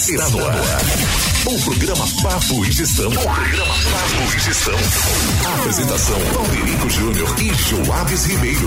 Está no ar. O programa Papo e Gestão. A apresentação: Valderico Júnior e Joabes Ribeiro.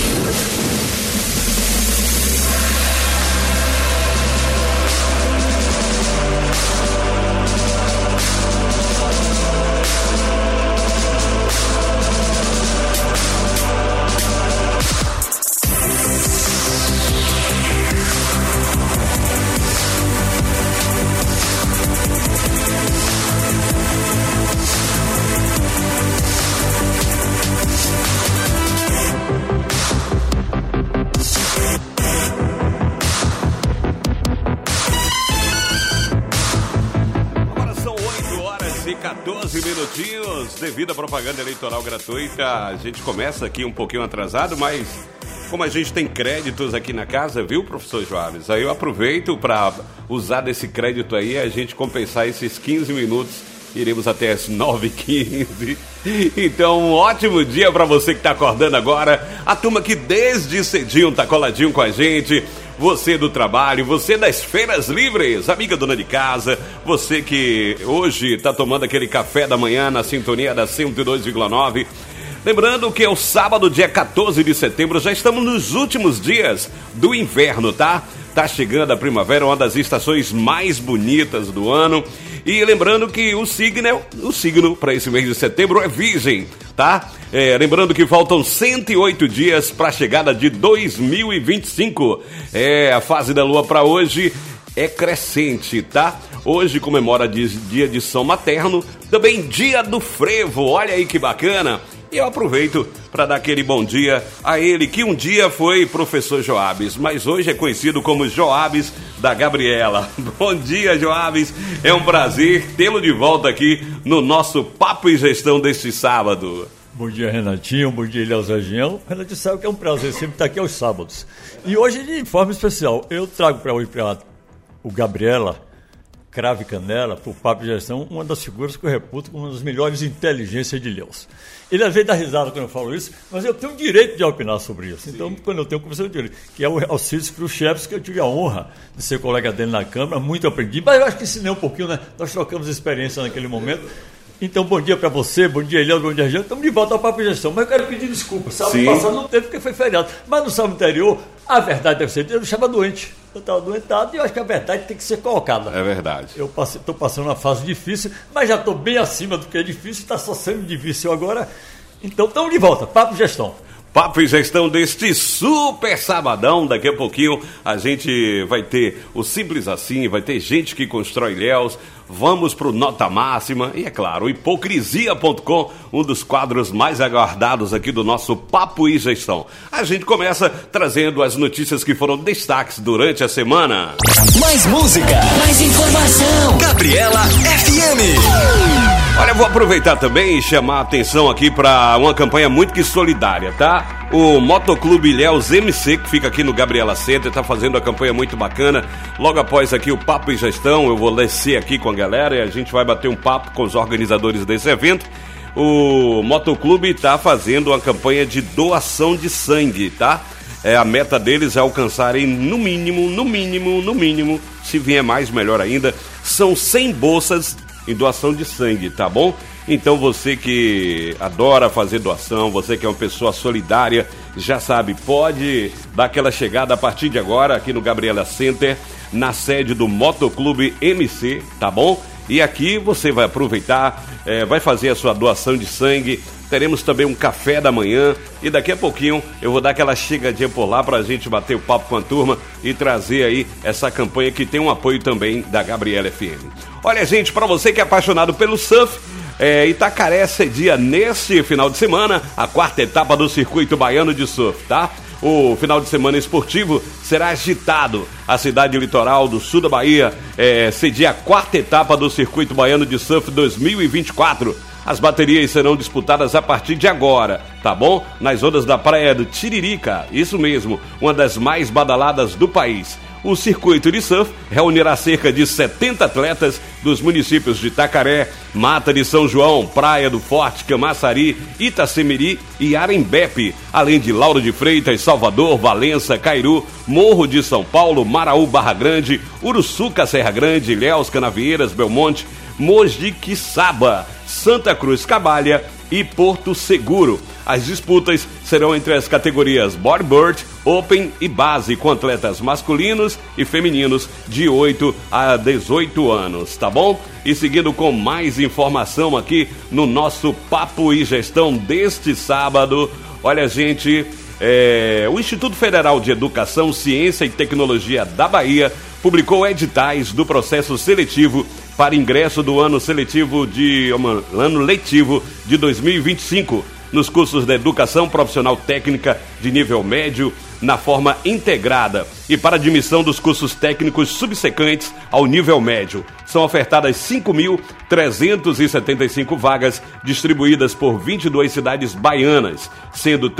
Devido à propaganda eleitoral gratuita, a gente começa aqui um pouquinho atrasado, mas como a gente tem créditos aqui na casa, viu, professor Joabes? Aí eu aproveito para usar desse crédito aí, a gente compensar esses 15 minutos, iremos até as 9h15. Então, um ótimo dia para você que está acordando agora, a turma que desde cedinho está coladinho com a gente. Você do trabalho, você das feiras livres, amiga dona de casa, você que hoje está tomando aquele café da manhã na sintonia da 102,9. Lembrando que é o sábado, dia 14 de setembro, já estamos nos últimos dias do inverno, tá? Tá chegando a primavera, uma das estações mais bonitas do ano. E lembrando que o signo para esse mês de setembro é Virgem, tá? Lembrando que faltam 108 dias para a chegada de 2025. A fase da lua para hoje é crescente, tá? Hoje comemora dia de São Materno, também dia do frevo, olha aí que bacana. E eu aproveito para dar aquele bom dia a ele, que um dia foi professor Joabes, mas hoje é conhecido como Joabes da Gabriela. Bom dia, Joabes. É um prazer tê-lo de volta aqui no nosso Papo e Gestão deste sábado. Bom dia, Renatinho. Bom dia, Elias Região. Renatinho sabe que é um prazer sempre estar aqui aos sábados. E hoje, de forma especial, eu trago para hoje para o Gabriela Cravo e Canela, para o Papo e Gestão, uma das figuras que eu reputo como uma das melhores inteligências de Deus. Ele às vezes dá risada quando eu falo isso, mas eu tenho o direito de opinar sobre isso. Sim. Então, quando eu tenho conversa, eu tenho direito. Que é o Alcides Khrushchevski, que eu tive a honra de ser colega dele na Câmara, muito aprendi. Mas eu acho que ensinei um pouquinho, né? Nós trocamos experiência naquele momento. Então, bom dia para você, bom dia, Elias, bom dia, Região. Estamos de volta ao Papo e Gestão. Mas eu quero pedir desculpa. Sábado passado não teve porque foi feriado. Mas no sábado anterior, a verdade deve ser, eu estava doente. Eu estava doentado e eu acho que a verdade tem que ser colocada. É verdade. Eu estou passando uma fase difícil, mas já estou bem acima do que é difícil, está só sendo difícil agora. Então, estamos de volta. Papo e Gestão. Papo e Gestão deste super sabadão. Daqui a pouquinho a gente vai ter o Simples Assim, vai ter gente que constrói ilhéus. Vamos para o Nota Máxima e, é claro, o Hipocrisia.com, um dos quadros mais aguardados aqui do nosso Papo e Gestão. A gente começa trazendo as notícias que foram destaques durante a semana. Mais música, mais informação. Gabriela FM. Olha, vou aproveitar também e chamar a atenção aqui para uma campanha muito que solidária, tá? O Motoclube Ilhéus MC, que fica aqui no Gabriela Center, está fazendo uma campanha muito bacana. Logo após aqui o Papo e Gestão, eu vou descer aqui com a galera e a gente vai bater um papo com os organizadores desse evento. O Motoclube está fazendo uma campanha de doação de sangue, tá? A meta deles é alcançarem no mínimo, se vier mais, melhor ainda, são 100 bolsas em doação de sangue, tá bom? Então você que adora fazer doação, você que é uma pessoa solidária, já sabe, pode dar aquela chegada a partir de agora aqui no Gabriela Center, na sede do Motoclube MC, tá bom? E aqui você vai aproveitar, vai fazer a sua doação de sangue. Teremos também um café da manhã e daqui a pouquinho eu vou dar aquela chegadinha por lá pra gente bater o papo com a turma e trazer aí essa campanha que tem um apoio também da Gabriela FM. Olha, gente, pra você que é apaixonado pelo surf, Itacaré cedia neste final de semana a 4ª etapa do Circuito Baiano de Surf, tá? O final de semana esportivo será agitado. A cidade litoral do sul da Bahia cedia a 4ª etapa do Circuito Baiano de Surf 2024. As baterias serão disputadas a partir de agora, tá bom? Nas ondas da praia do Tiririca, isso mesmo, uma das mais badaladas do país. O circuito de surf reunirá cerca de 70 atletas dos municípios de Itacaré, Mata de São João, Praia do Forte, Camaçari, Itacemiri e Arembepe, além de Lauro de Freitas, Salvador, Valença, Cairu, Morro de São Paulo, Maraú, Barra Grande, Uruçuca, Serra Grande, Ilhéus, Canavieiras, Belmonte, Mojiquiçaba, Santa Cruz Cabalha e Porto Seguro. As disputas serão entre as categorias Bodyboard, Open e Base, com atletas masculinos e femininos de 8 a 18 anos, tá bom? E seguindo com mais informação aqui no nosso Papo e Gestão deste sábado, olha, gente, o Instituto Federal de Educação, Ciência e Tecnologia da Bahia publicou editais do processo seletivo para ingresso do ano letivo de 2025 nos cursos da Educação Profissional Técnica de nível médio na forma integrada e para admissão dos cursos técnicos subsequentes ao nível médio. São ofertadas 5.375 vagas distribuídas por 22 cidades baianas, sendo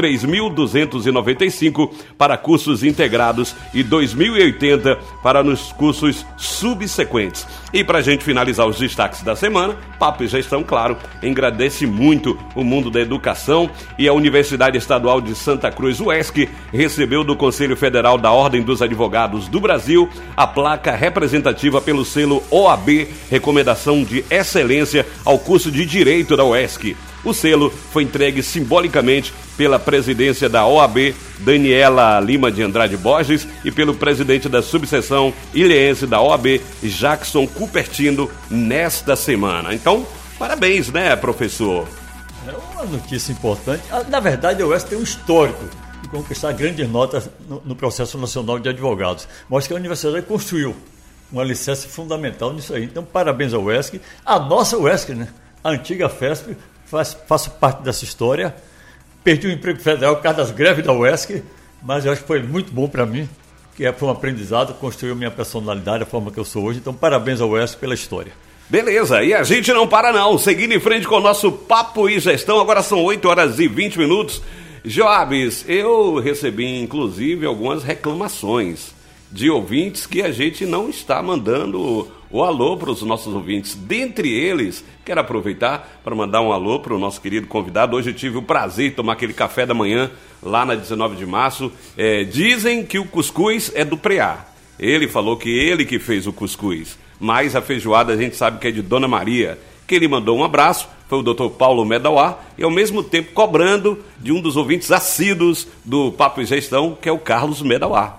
3.295 para cursos integrados e 2.080 para nos cursos subsequentes. E para a gente finalizar os destaques da semana, Papo e Gestão, claro, engrandece muito o mundo da educação e a Universidade Estadual de Santa Cruz, UESC, recebeu do Conselho Federal da Ordem dos Advogados do Brasil a placa representativa pelo selo OAB, Recomendação de Excelência ao curso de Direito da UESC. O selo foi entregue simbolicamente pela presidência da OAB, Daniela Lima de Andrade Borges, e pelo presidente da subseção ilhéense da OAB, Jackson Cupertino, nesta semana. Então, parabéns, né, professor? É uma notícia importante. Na verdade, a UESC tem um histórico de conquistar grandes notas no processo nacional de advogados. Mostra que a universidade construiu um alicerce fundamental nisso aí. Então, parabéns ao UESC. A nossa UESC, né? A antiga FESP, faço parte dessa história. Perdi o emprego federal por causa das greves da UESC, mas eu acho que foi muito bom para mim, que foi um aprendizado, construiu minha personalidade, a forma que eu sou hoje. Então, parabéns ao UESC pela história. Beleza, e a gente não para não, seguindo em frente com o nosso Papo e Gestão, agora são 8 horas e 20 minutos. Joabes, eu recebi inclusive algumas reclamações de ouvintes que a gente não está mandando o alô para os nossos ouvintes. Dentre eles, quero aproveitar para mandar um alô para o nosso querido convidado. Hoje eu tive o prazer de tomar aquele café da manhã lá na 19 de março. Dizem que o cuscuz é do Preá. Ele falou que ele que fez o cuscuz, mas a feijoada a gente sabe que é de Dona Maria. Quem lhe mandou um abraço foi o Dr. Paulo Medauá e ao mesmo tempo cobrando de um dos ouvintes assíduos do Papo e Gestão, que é o Carlos Medauá.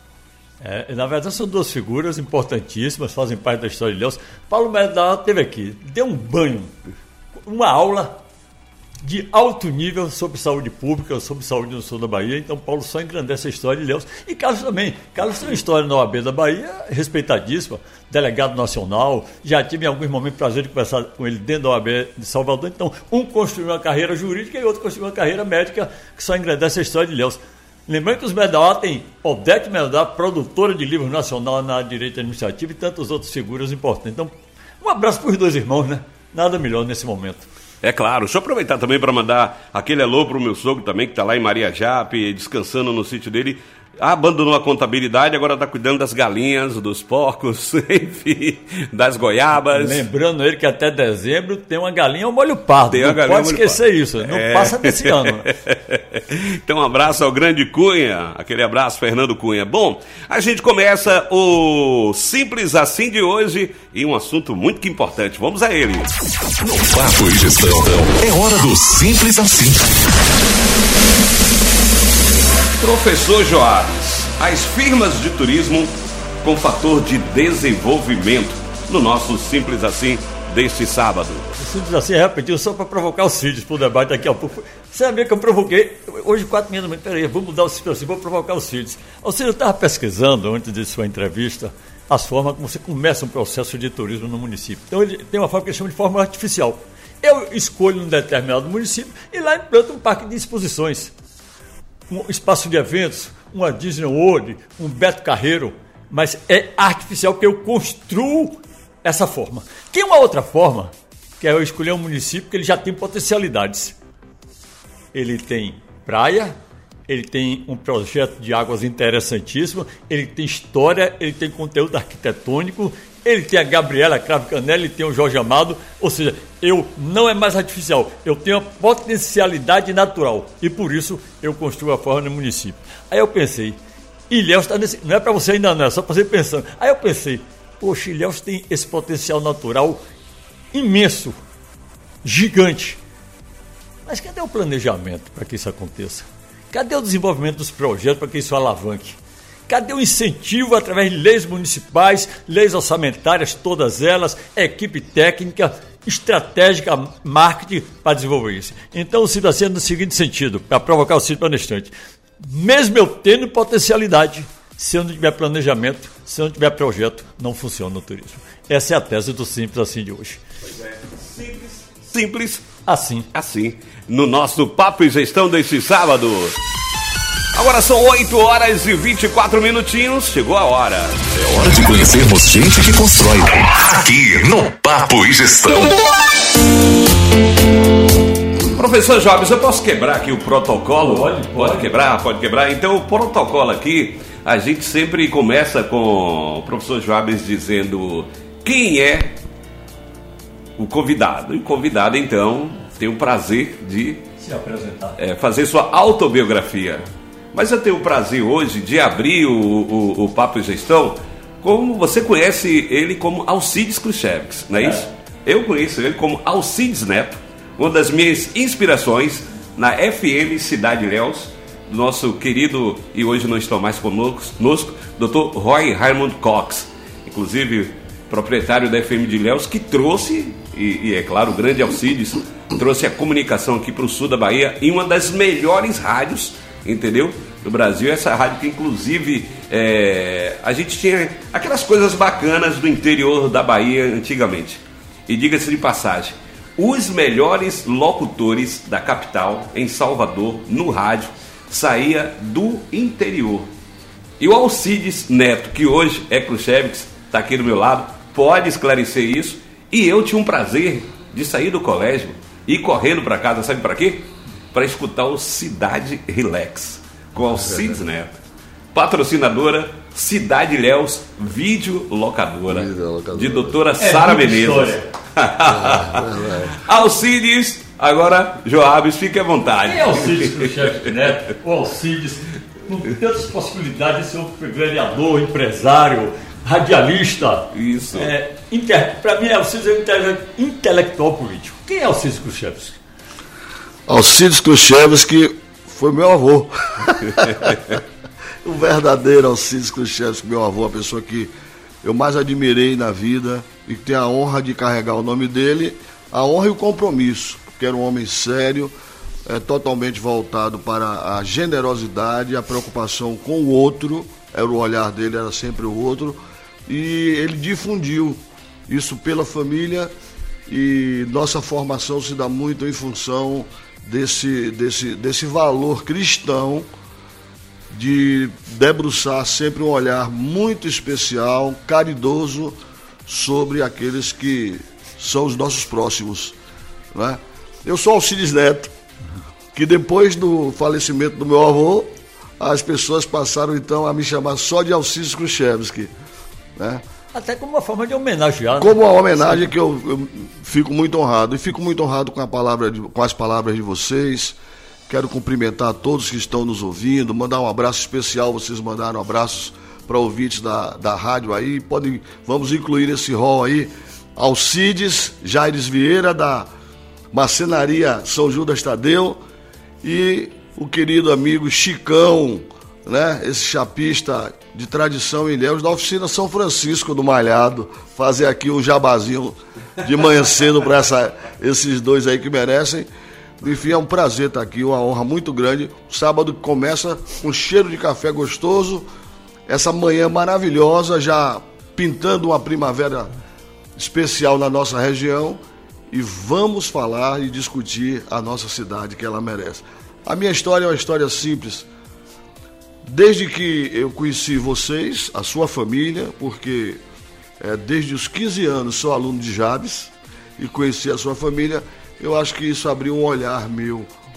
Na verdade são duas figuras importantíssimas, fazem parte da história de Ilhéus. Paulo Medauá esteve aqui, deu um banho, uma aula de alto nível sobre saúde pública, sobre saúde no sul da Bahia. Então Paulo só engrandece a história de Ilhéus. E Carlos também. Carlos tem uma história na OAB da Bahia respeitadíssima, delegado nacional. Já tive em alguns momentos o prazer de conversar com ele dentro da OAB de Salvador. Então um construiu uma carreira jurídica e outro construiu uma carreira médica, que só engrandece a história de Ilhéus. Lembrando que os Medauá tem Odete Medauá, produtora de livros nacional na área de direito administrativo e tantas outras figuras importantes. Então, um abraço para os dois irmãos, né? Nada melhor nesse momento. É claro, deixa eu aproveitar também para mandar aquele alô para o meu sogro também, que está lá em Maria Jape, descansando no sítio dele. Abandonou a contabilidade, agora está cuidando das galinhas, dos porcos, enfim, das goiabas. Lembrando ele que até dezembro tem uma galinha ao molho pardo. Não pode esquecer isso, não passa desse ano. Então, um abraço ao grande Cunha, aquele abraço, Fernando Cunha. Bom, a gente começa o Simples Assim de hoje e um assunto muito importante. Vamos a ele. No Papo e Gestão, é hora do Simples Assim. Professor Joabes, as firmas de turismo com fator de desenvolvimento no nosso Simples Assim deste sábado. Simples Assim, rapidinho, só para provocar o Cídios para o debate daqui a pouco. Você sabia que eu provoquei, hoje 4h30 da manhã, peraí, vou mudar o Simples Assim, vou provocar o Cídios. O Cídios estava pesquisando, antes de sua entrevista, as formas como você começa um processo de turismo no município. Então ele tem uma forma que ele chama de forma artificial. Eu escolho um determinado município e lá implanto um parque de exposições. Um espaço de eventos, uma Disney World, um Beto Carreiro, mas é artificial porque eu construo essa forma. Tem uma outra forma, que é eu escolher um município que ele já tem potencialidades. Ele tem praia, ele tem um projeto de águas interessantíssimo, ele tem história, ele tem conteúdo arquitetônico, ele tem a Gabriela Cravo Canela, ele tem o Jorge Amado, ou seja, não é mais artificial, eu tenho a potencialidade natural e por isso eu construo a forma no município. Aí eu pensei, Ilhéus está nesse... Não é para você ainda não, é só para você pensando. Aí eu pensei, poxa, Ilhéus tem esse potencial natural imenso, gigante. Mas cadê o planejamento para que isso aconteça? Cadê o desenvolvimento dos projetos para que isso alavanque? Cadê o incentivo através de leis municipais, leis orçamentárias, todas elas, equipe técnica, estratégica, marketing para desenvolver isso? Então o Cid assim é no seguinte sentido, para provocar o Cid palestrante. Mesmo eu tendo potencialidade, se eu não tiver planejamento, se eu não tiver projeto, não funciona o turismo. Essa é a tese do Simples Assim de hoje. Pois é, simples assim. No nosso Papo e Gestão deste sábado. Agora são 8 horas e 24 minutinhos, chegou a hora. É hora de conhecermos gente que constrói. Aqui no Papo e Gestão. Professor Jobs, eu posso quebrar aqui o protocolo? Pode quebrar. Então, o protocolo aqui, a gente sempre começa com o professor Jobs dizendo quem é o convidado. E o convidado, então, tem o prazer de se apresentar. Fazer sua autobiografia. Mas eu tenho o prazer hoje de abrir o Papo e Gestão, como você conhece ele como Alcides Kruszewski, não é isso? Eu conheço ele como Alcides Neto, uma das minhas inspirações na FM Cidade Ilhéus, do nosso querido, e hoje não estão mais conosco, Dr. Roy Raymond Cox, inclusive proprietário da FM de Ilhéus, que trouxe, e é claro, o grande Alcides, trouxe a comunicação aqui para o sul da Bahia em uma das melhores rádios, entendeu? Do Brasil, essa rádio que inclusive a gente tinha aquelas coisas bacanas do interior da Bahia antigamente. E diga-se de passagem, os melhores locutores da capital, em Salvador, no rádio, saía do interior. E o Alcides Neto, que hoje é Kruszewski, está aqui do meu lado, pode esclarecer isso. E eu tinha um prazer de sair do colégio e ir correndo para casa, sabe para quê? Para escutar o Cidade Relax, com Alcides Neto. Patrocinadora Cidade Ilhéus Vídeo Locadora, de doutora Sara Menezes. Alcides, agora Joabes, fique à vontade. Quem é Alcides Kruszewski Neto? O Alcides, com tantas possibilidades de ser um vereador, empresário, radialista. Isso. Para mim, Alcides é um intelectual político. Quem é Alcides Kruszewski? Alcides Kruszewski foi meu avô. O verdadeiro Alcides Kruszewski, meu avô, a pessoa que eu mais admirei na vida e que tenho a honra de carregar o nome dele, a honra e o compromisso, porque era um homem sério, totalmente voltado para a generosidade, a preocupação com o outro, era o olhar dele, era sempre o outro, e ele difundiu isso pela família, e nossa formação se dá muito em função desse valor cristão de debruçar sempre um olhar muito especial, caridoso sobre aqueles que são os nossos próximos, né? Eu sou Alcides Neto, que depois do falecimento do meu avô, as pessoas passaram então a me chamar só de Alcides Kruszewski, né? Até como uma forma de homenagear. Como uma homenagem que eu fico muito honrado. E fico muito honrado com as palavras de vocês. Quero cumprimentar a todos que estão nos ouvindo, mandar um abraço especial. Vocês mandaram abraços para ouvintes da rádio aí. Vamos incluir esse rol aí. Alcides, Jaires Vieira, da Marcenaria São Judas Tadeu. E o querido amigo Chicão, né? Esse chapista de tradição em Ilhéus, da oficina São Francisco do Malhado, fazer aqui um jabazinho de manhã cedo para esses dois aí que merecem. Enfim, é um prazer estar aqui, uma honra muito grande. Sábado que começa com cheiro de café gostoso, essa manhã maravilhosa, já pintando uma primavera especial na nossa região, e vamos falar e discutir a nossa cidade, que ela merece. A minha história é uma história simples. Desde que eu conheci vocês, a sua família, porque desde os 15 anos sou aluno de Jabes e conheci a sua família, eu acho que isso abriu um olhar meu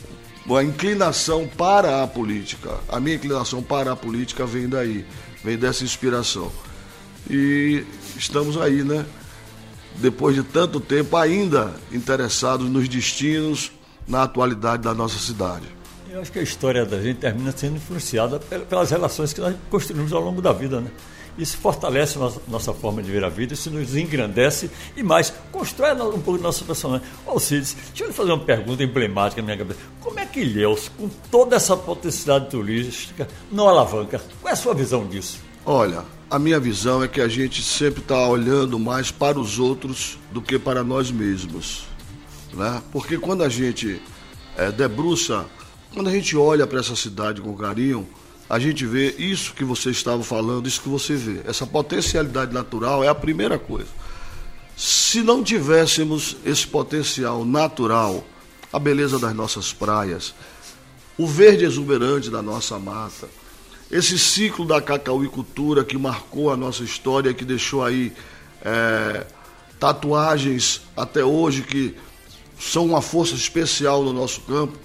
a inclinação para a política. A minha inclinação para a política vem daí, vem dessa inspiração. E estamos aí, né? Depois de tanto tempo, ainda interessados nos destinos, na atualidade da nossa cidade. Eu acho que a história da gente termina sendo influenciada pelas relações que nós construímos ao longo da vida, né? Isso fortalece nossa forma de ver a vida, isso nos engrandece e mais, constrói um pouco nossa personalidade. Alcides, deixa eu lhe fazer uma pergunta emblemática na minha cabeça. Como é que Ilhéus, com toda essa potencialidade turística, não alavanca? Qual é a sua visão disso? Olha, a minha visão é que a gente sempre está olhando mais para os outros do que para nós mesmos, né? Porque quando a gente debruça, quando a gente olha para essa cidade com carinho, a gente vê isso que você estava falando, isso que você vê. Essa potencialidade natural é a primeira coisa. Se não tivéssemos esse potencial natural, a beleza das nossas praias, o verde exuberante da nossa mata, esse ciclo da cacauicultura que marcou a nossa história, que deixou aí tatuagens até hoje que são uma força especial no nosso campo,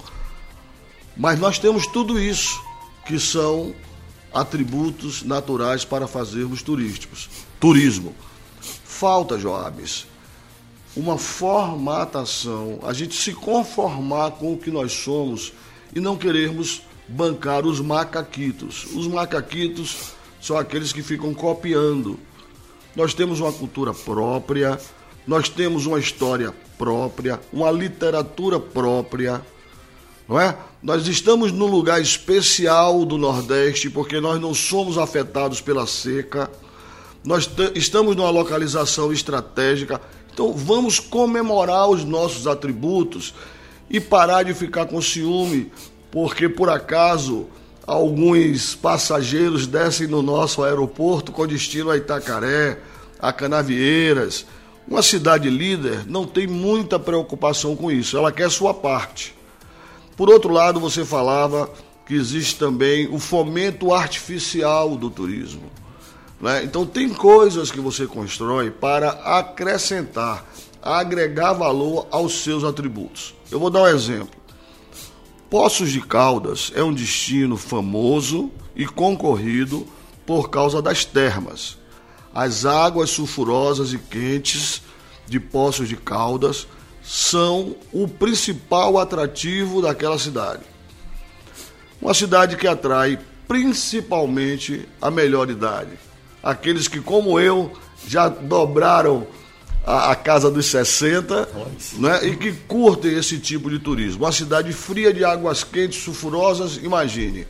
mas nós temos tudo isso, que são atributos naturais para fazermos turismo. Falta, Joabes, uma formatação, a gente se conformar com o que nós somos e não querermos bancar os macaquitos. Os macaquitos são aqueles que ficam copiando. Nós temos uma cultura própria, nós temos uma história própria, uma literatura própria, não é? Nós estamos num lugar especial do Nordeste, porque nós não somos afetados pela seca, nós estamos numa localização estratégica, então vamos comemorar os nossos atributos e parar de ficar com ciúme, porque por acaso alguns passageiros descem no nosso aeroporto com destino a Itacaré, a Canavieiras. Uma cidade líder não tem muita preocupação com isso, ela quer sua parte. Por outro lado, você falava que existe também o fomento artificial do turismo, né? Então, tem coisas que você constrói para acrescentar, agregar valor aos seus atributos. Eu vou dar um exemplo. Poços de Caldas é um destino famoso e concorrido por causa das termas. As águas sulfurosas e quentes de Poços de Caldas são o principal atrativo daquela cidade. Uma cidade que atrai principalmente a melhor idade. Aqueles que, como eu, já dobraram a casa dos 60, né, e que curtem esse tipo de turismo. Uma cidade fria de águas quentes, sulfurosas, imagine.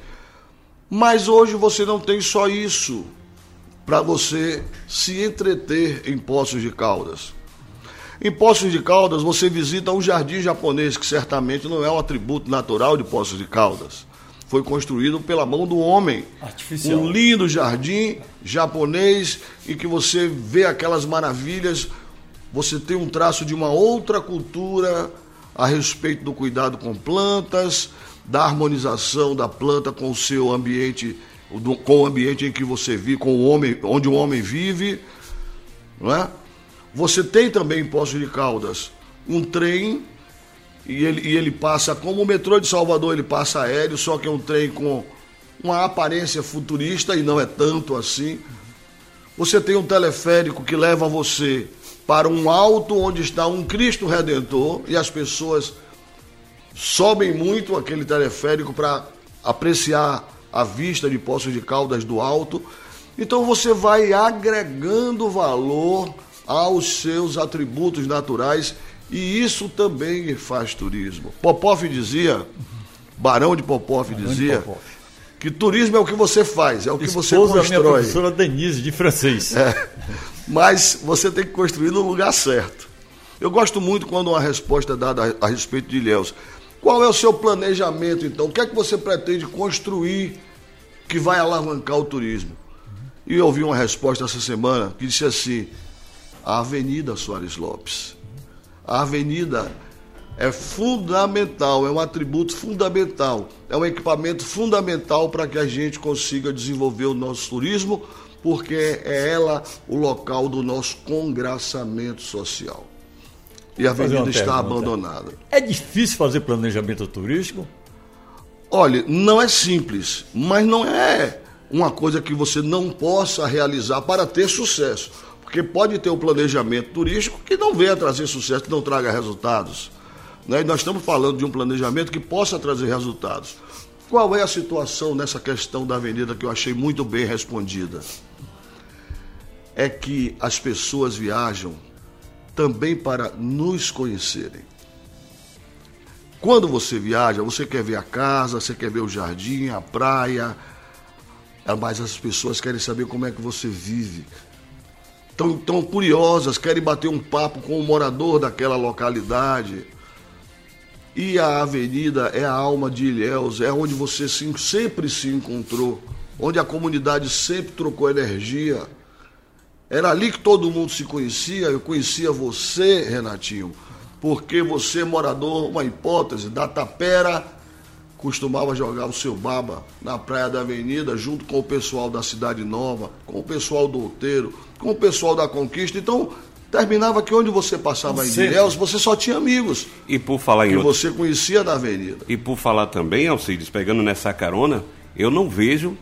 Mas hoje você não tem só isso para você se entreter em Poços de Caldas. Em Poços de Caldas, você visita um jardim japonês, que certamente não é um atributo natural de Poços de Caldas. Foi construído pela mão do homem. Artificial. Um lindo jardim japonês, em que você vê aquelas maravilhas, você tem um traço de uma outra cultura a respeito do cuidado com plantas, da harmonização da planta com o seu ambiente, com o ambiente em que você vive, com o homem, onde o homem vive, não é? Você tem também em Poços de Caldas um trem, e ele passa, como o metrô de Salvador, ele passa aéreo, só que é um trem com uma aparência futurista e não é tanto assim. Você tem um teleférico que leva você para um alto onde está um Cristo Redentor, e as pessoas sobem muito aquele teleférico para apreciar a vista de Poços de Caldas do alto. Então você vai agregando valor aos seus atributos naturais, e isso também faz turismo. Popov dizia, Barão de Popov dizia, que turismo é o que você faz, é o que você constrói. Minha professora Denise, de francês. Mas você tem que construir no lugar certo. Eu gosto muito quando uma resposta é dada a respeito de Ilhéus. Qual é o seu planejamento, então? O que é que você pretende construir que vai alavancar o turismo? E eu ouvi uma resposta essa semana que disse assim: a Avenida Soares Lopes. A avenida é fundamental, é um atributo fundamental, é um equipamento fundamental para que a gente consiga desenvolver o nosso turismo, porque é ela o local do nosso congraçamento social. E a avenida está abandonada. É difícil fazer planejamento turístico? Olha, não é simples, mas não é uma coisa que você não possa realizar para ter sucesso. Porque pode ter um planejamento turístico que não venha trazer sucesso, que não traga resultados. Né? E nós estamos falando de um planejamento que possa trazer resultados. Qual é a situação nessa questão da avenida que eu achei muito bem respondida? É que as pessoas viajam também para nos conhecerem. Quando você viaja, você quer ver a casa, você quer ver o jardim, a praia, mas as pessoas querem saber como é que você vive. Tão curiosas, querem bater um papo com o morador daquela localidade. E a avenida é a alma de Ilhéus, é onde você sempre se encontrou, onde a comunidade sempre trocou energia. Era ali que todo mundo se conhecia. Eu conhecia você, Renatinho, porque você, morador, uma hipótese, da Tapera, costumava jogar o seu baba na praia da avenida, junto com o pessoal da Cidade Nova, com o pessoal do Outeiro, com o pessoal da Conquista. Então, terminava que onde você passava em Ilhéus, você só tinha amigos. E por falar que você conhecia da avenida. E por falar também, Alcides, pegando nessa carona, eu não vejo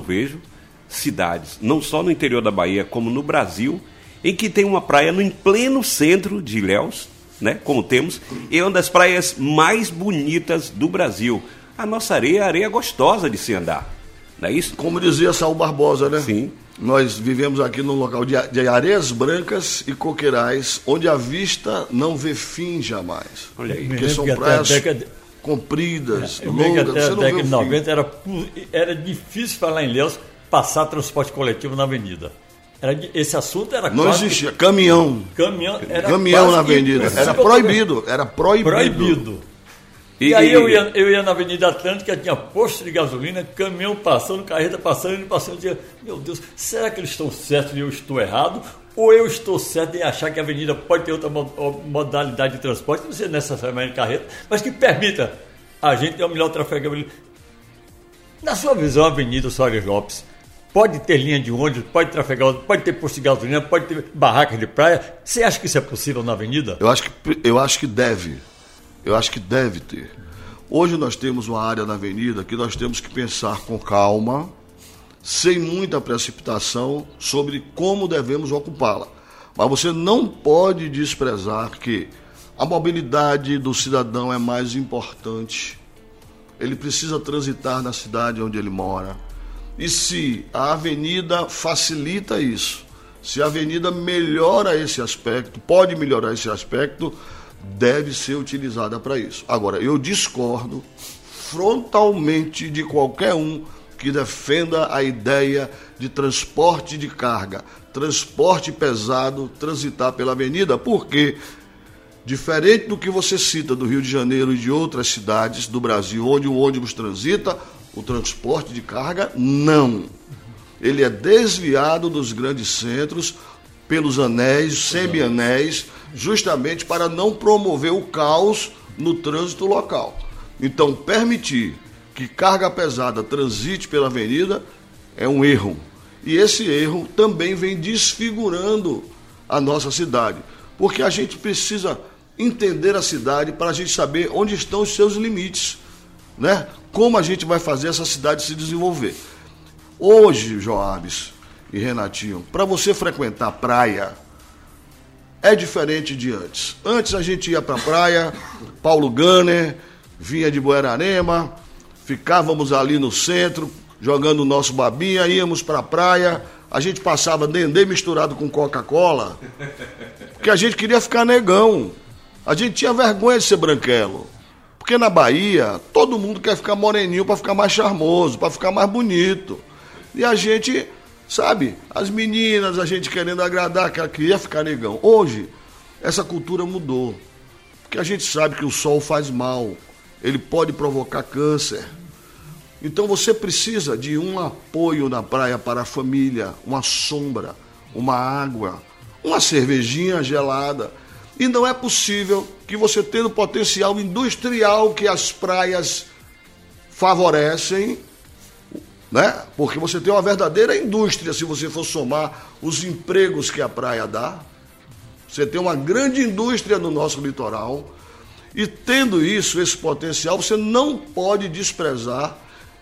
cidades, não só no interior da Bahia, como no Brasil, em que tem uma praia em pleno centro de Ilhéus, né, como temos, e é uma das praias mais bonitas do Brasil. A nossa areia é areia gostosa de se andar, não é isso? Como dizia Saul Barbosa, né? Sim. Nós vivemos aqui num local de areias brancas e coqueirais, onde a vista não vê fim jamais. Olha aí. Porque são praias compridas, longas, até você a não década vê de o 90 fim. era difícil falar em Ilhéus, passar transporte coletivo na avenida. Esse assunto era não quase... Não existia. Caminhão na avenida. Era proibido. E aí eu ia na Avenida Atlântica, tinha posto de gasolina, caminhão passando, carreta passando, eu dizia, meu Deus, será que eles estão certos e eu estou errado? Ou eu estou certo em achar que a avenida pode ter outra modalidade de transporte, não seja necessariamente carreta, mas que permita a gente ter um melhor trafegamento. Na sua visão, a Avenida Soares Lopes pode ter linha de ônibus, pode trafegar, pode ter posto de gasolina, pode ter barracas de praia. Você acha que isso é possível na avenida? Eu acho que deve. Eu acho que deve ter. Hoje nós temos uma área na avenida que nós temos que pensar com calma, sem muita precipitação, sobre como devemos ocupá-la. Mas você não pode desprezar que a mobilidade do cidadão é mais importante. Ele precisa transitar na cidade onde ele mora. E se a avenida facilita isso, se a avenida melhora esse aspecto, pode melhorar esse aspecto, deve ser utilizada para isso. Agora, eu discordo frontalmente de qualquer um que defenda a ideia de transporte de carga, transporte pesado, transitar pela avenida, porque, diferente do que você cita do Rio de Janeiro e de outras cidades do Brasil, onde o ônibus transita, o transporte de carga, não. Ele é desviado dos grandes centros, pelos anéis, semianéis, justamente para não promover o caos no trânsito local. Então, permitir que carga pesada transite pela avenida é um erro. E esse erro também vem desfigurando a nossa cidade, porque a gente precisa entender a cidade para a gente saber onde estão os seus limites, né? Como a gente vai fazer essa cidade se desenvolver. Hoje, Joabes e Renatinho, para você frequentar praia, é diferente de antes. Antes a gente ia para a praia, Paulo Gunner, vinha de Buerarema, ficávamos ali no centro, jogando o nosso babinha, íamos para a praia, a gente passava dendê misturado com Coca-Cola, porque a gente queria ficar negão. A gente tinha vergonha de ser branquelo. Porque na Bahia, todo mundo quer ficar moreninho para ficar mais charmoso, para ficar mais bonito. E a gente, sabe, as meninas, a gente querendo agradar, que ela queria ficar negão. Hoje, essa cultura mudou. Porque a gente sabe que o sol faz mal. Ele pode provocar câncer. Então você precisa de um apoio na praia para a família, uma sombra, uma água, uma cervejinha gelada. E não é possível que você, tendo o potencial industrial que as praias favorecem, né? Porque você tem uma verdadeira indústria, se você for somar os empregos que a praia dá. Você tem uma grande indústria no nosso litoral. E tendo isso, esse potencial, você não pode desprezar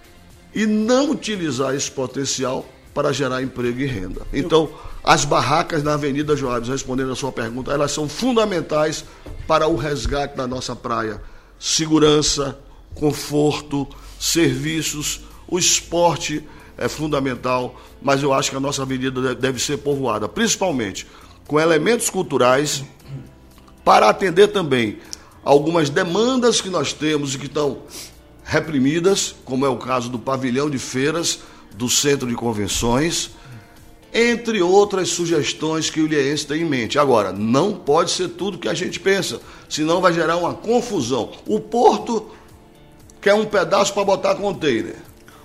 e não utilizar esse potencial para gerar emprego e renda. Então, as barracas na Avenida Joabes, respondendo a sua pergunta, elas são fundamentais para o resgate da nossa praia. Segurança, conforto, serviços, o esporte é fundamental, mas eu acho que a nossa avenida deve ser povoada, principalmente com elementos culturais, para atender também algumas demandas que nós temos e que estão reprimidas, como é o caso do pavilhão de feiras, do centro de convenções, entre outras sugestões que o ilhéense tem em mente. Agora, não pode ser tudo que a gente pensa, senão vai gerar uma confusão. O porto quer um pedaço para botar container,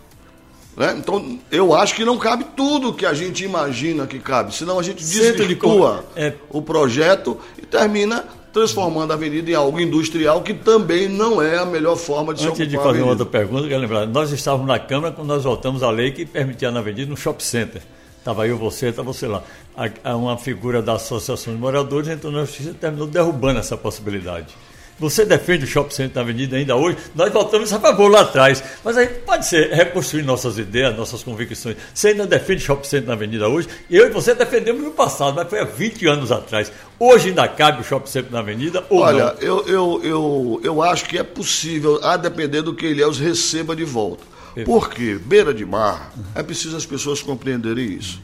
né? Então, eu acho que não cabe tudo que a gente imagina que cabe, senão a gente desvirtua o projeto e termina transformando a avenida em algo industrial, que também não é a melhor forma de se ocupar. Antes de fazer uma outra pergunta, eu quero lembrar, nós estávamos na Câmara quando nós votamos a lei que permitia na avenida um shopping center. Estava eu, estava você lá. Uma figura da Associação de Moradores, então nós terminou derrubando essa possibilidade. Você defende o shopping center na avenida ainda hoje? Nós votamos a favor lá atrás. Mas aí pode ser reconstruir nossas ideias, nossas convicções. Você ainda defende shopping center na avenida hoje? Eu e você defendemos no passado, mas foi há 20 anos atrás. Hoje ainda cabe o shopping center na avenida ou Olha, não? eu acho que é possível, a depender do que Ilhéus receba de volta. Porque beira de mar, é preciso as pessoas compreenderem isso.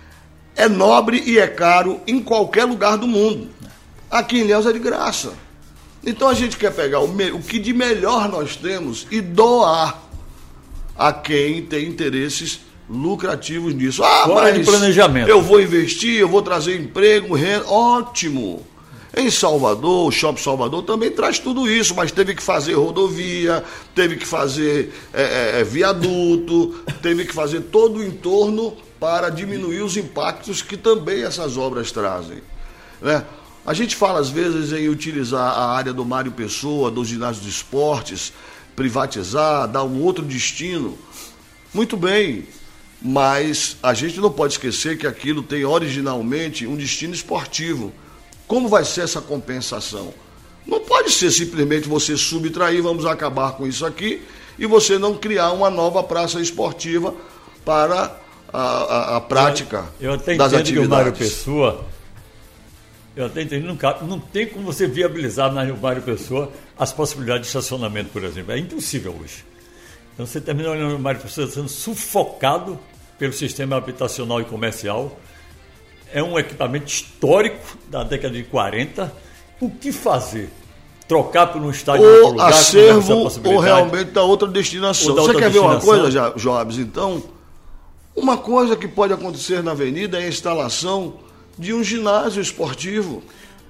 É nobre e é caro em qualquer lugar do mundo. Aqui em Ilhéus é de graça. Então a gente quer pegar o que de melhor nós temos e doar a quem tem interesses lucrativos nisso. Fora de planejamento. Eu vou investir, eu vou trazer emprego, renda. Ótimo! Em Salvador, o Shopping Salvador também traz tudo isso, mas teve que fazer rodovia, teve que fazer viaduto, teve que fazer todo o entorno para diminuir os impactos que também essas obras trazem, né? A gente fala às vezes em utilizar a área do Mário Pessoa, dos ginásios de esportes, privatizar, dar um outro destino. Muito bem, mas a gente não pode esquecer que aquilo tem originalmente um destino esportivo. Como vai ser essa compensação? Não pode ser simplesmente você subtrair, vamos acabar com isso aqui, e você não criar uma nova praça esportiva para a prática eu até das atividades. Que o Mário Pessoa, eu até entendo, não tem como você viabilizar no Mário Pessoa as possibilidades de estacionamento, por exemplo. É impossível hoje. Então você termina olhando o Mário Pessoa sendo sufocado pelo sistema habitacional e comercial. É um equipamento histórico da década de 40. O que fazer? Trocar por um estádio em outro lugar? Acervo ou realmente da outra destinação. Você quer ver uma coisa, Joabes? Então, uma coisa que pode acontecer na avenida é a instalação de um ginásio esportivo.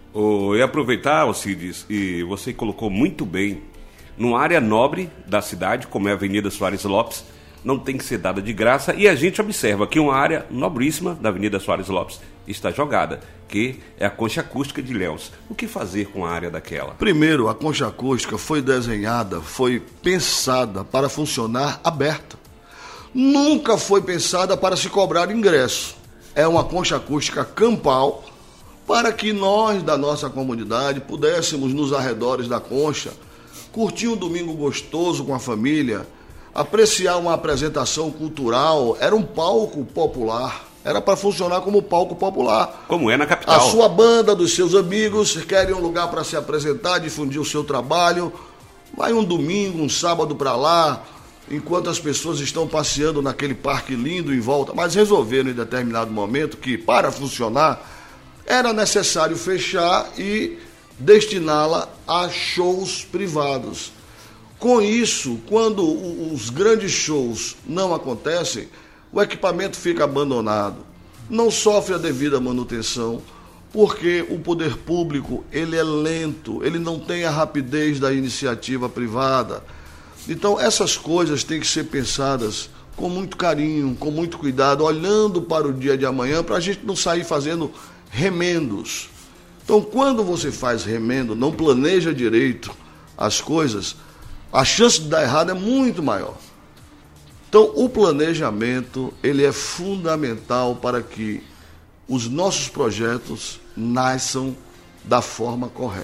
E aproveitar, Alcides, e você colocou muito bem, numa área nobre da cidade, como é a Avenida Soares Lopes, não tem que ser dada de graça, e a gente observa que uma área nobríssima da Avenida Soares Lopes está jogada, que é a concha acústica de Ilhéus. O que fazer com a área daquela? Primeiro, a concha acústica foi desenhada, foi pensada para funcionar aberta. Nunca foi pensada para se cobrar ingresso. É uma concha acústica campal para que nós, da nossa comunidade, pudéssemos, nos arredores da concha, curtir um domingo gostoso com a família, apreciar uma apresentação cultural. Era um palco popular, era para funcionar como palco popular. Como é na capital. A sua banda, dos seus amigos, querem um lugar para se apresentar, difundir o seu trabalho. Vai um domingo, um sábado para lá, enquanto as pessoas estão passeando naquele parque lindo em volta, mas resolveram em determinado momento que, para funcionar, era necessário fechar e destiná-la a shows privados. Com isso, quando os grandes shows não acontecem, o equipamento fica abandonado, não sofre a devida manutenção, porque o poder público ele é lento, ele não tem a rapidez da iniciativa privada. Então, essas coisas têm que ser pensadas com muito carinho, com muito cuidado, olhando para o dia de amanhã, para a gente não sair fazendo remendos. Então, quando você faz remendo, não planeja direito as coisas, a chance de dar errado é muito maior. Então, o planejamento ele é fundamental para que os nossos projetos nasçam da forma correta.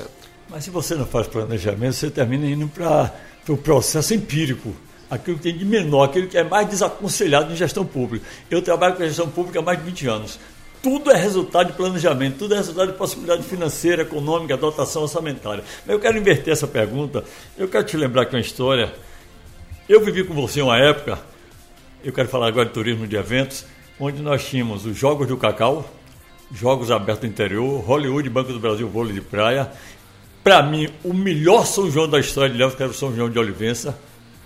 Mas se você não faz planejamento, você termina indo para o processo empírico. Aquilo que tem de menor, aquilo que é mais desaconselhado em gestão pública. Eu trabalho com a gestão pública há mais de 20 anos. Tudo é resultado de planejamento, tudo é resultado de possibilidade financeira, econômica, dotação orçamentária. Mas eu quero inverter essa pergunta. Eu quero te lembrar que uma história. Eu vivi com você uma época, eu quero falar agora de turismo de eventos, onde nós tínhamos os Jogos do Cacau, Jogos Abertos do Interior, Hollywood, Banco do Brasil, vôlei de praia. Para mim, o melhor São João da história de Ilhéus, que era o São João de Olivença.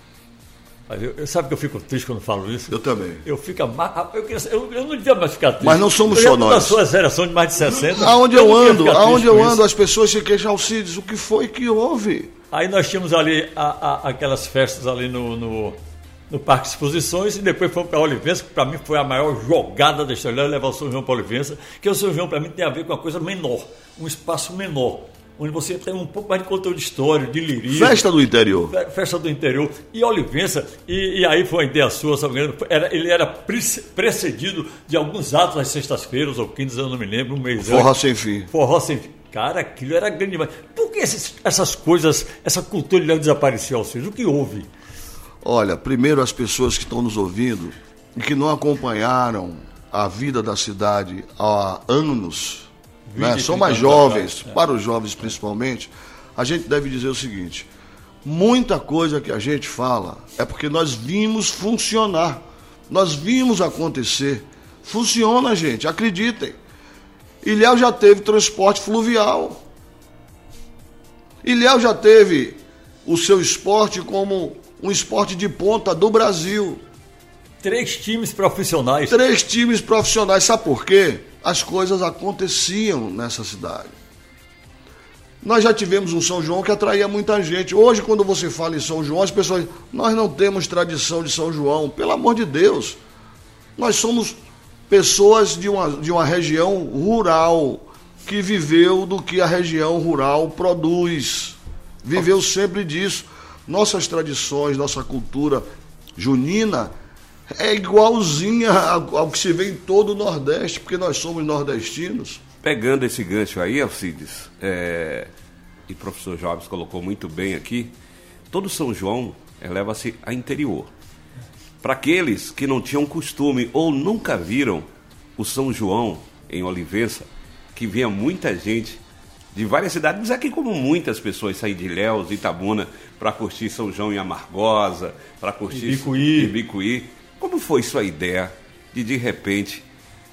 Sabe que eu fico triste quando falo isso? Eu também. Eu não devia mais ficar triste. Mas não somos só nós. Da sua geração de mais de 60. Aonde eu ando, as pessoas se queixam, Alcides, o que foi que houve? Aí nós tínhamos ali aquelas festas ali no Parque de Exposições e depois fomos para Olivença, que para mim foi a maior jogada da história, levar o São João para Olivença, que o São João para mim tem a ver com uma coisa menor, um espaço menor, onde você tem um pouco mais de conteúdo de história, de lirismo. Festa do interior. Festa do interior. E Olivença, e aí foi uma ideia sua, sabe? Ele era precedido de alguns atos às sextas-feiras ou quintas, eu não me lembro, um mês Forró Sem Fim. Forró Sem Fim. Cara, aquilo era grande demais. Por que essas coisas, essa cultura de desapareceu, Alcides? O que houve? Olha, primeiro as pessoas que estão nos ouvindo e que não acompanharam a vida da cidade há anos, né? São mais jovens, para os jovens principalmente, a gente deve dizer o seguinte: muita coisa que a gente fala é porque nós vimos funcionar, nós vimos acontecer. Funciona, gente, acreditem. Ilhéus já teve transporte fluvial. Ilhéus já teve o seu esporte como um esporte de ponta do Brasil. 3 times profissionais. 3 times profissionais. Sabe por quê? As coisas aconteciam nessa cidade. Nós já tivemos um São João que atraía muita gente. Hoje, quando você fala em São João, as pessoas dizem, nós não temos tradição de São João. Pelo amor de Deus. Nós somos pessoas de uma região rural que viveu do que a região rural produz. Viveu sempre disso. Nossas tradições, nossa cultura junina é igualzinha ao que se vê em todo o Nordeste, porque nós somos nordestinos. Pegando esse gancho aí, Alcides, e o professor Jobs colocou muito bem aqui, todo São João leva-se a interior. Para aqueles que não tinham costume ou nunca viram o São João em Olivença, que vinha muita gente de várias cidades, mas aqui como muitas pessoas saem de Ilhéus, Itabuna, para curtir São João em Amargosa, para curtir Ibicuí. Como foi sua ideia de repente,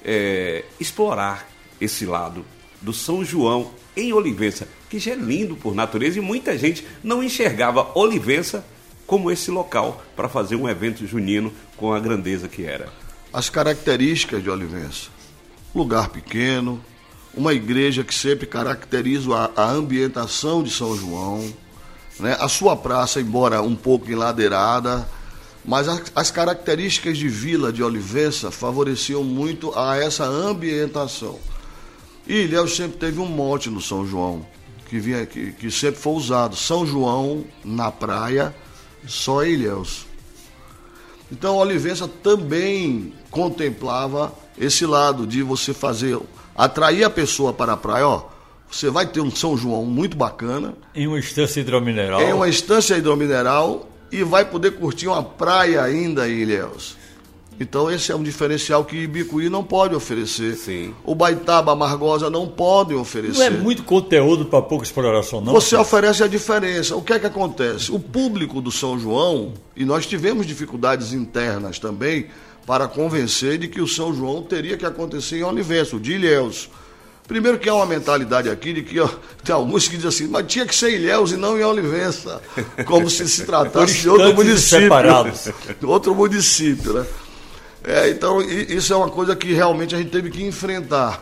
explorar esse lado do São João em Olivença, que já é lindo por natureza e muita gente não enxergava Olivença como esse local para fazer um evento junino com a grandeza que era? As características de Olivença: lugar pequeno, uma igreja que sempre caracteriza a ambientação de São João, né? A sua praça, embora um pouco enladeirada, mas as características de vila de Olivença favoreciam muito a essa ambientação. E Ilhéus sempre teve um mote no São João, que sempre foi usado: São João na praia, só Ilhéus. Então Olivença também contemplava esse lado de você atrair a pessoa para a praia. Você vai ter um São João muito bacana. Em uma estância hidromineral. Em uma estância hidromineral e vai poder curtir uma praia ainda em Ilhéus. Então esse é um diferencial que Ibicuí não pode oferecer. Sim. O Baitaba, Amargosa não podem oferecer. Não é muito conteúdo para pouca exploração, não? Você oferece a diferença. O que é que acontece? O público do São João, e nós tivemos dificuldades internas também para convencer de que o São João teria que acontecer em Olivença, o de Ilhéus. Primeiro que há uma mentalidade aqui de que tem alguns que dizem assim, mas tinha que ser Ilhéus e não em Olivença, como se tratasse de outro município. Separados. Outro município, né? Então, isso é uma coisa que realmente a gente teve que enfrentar.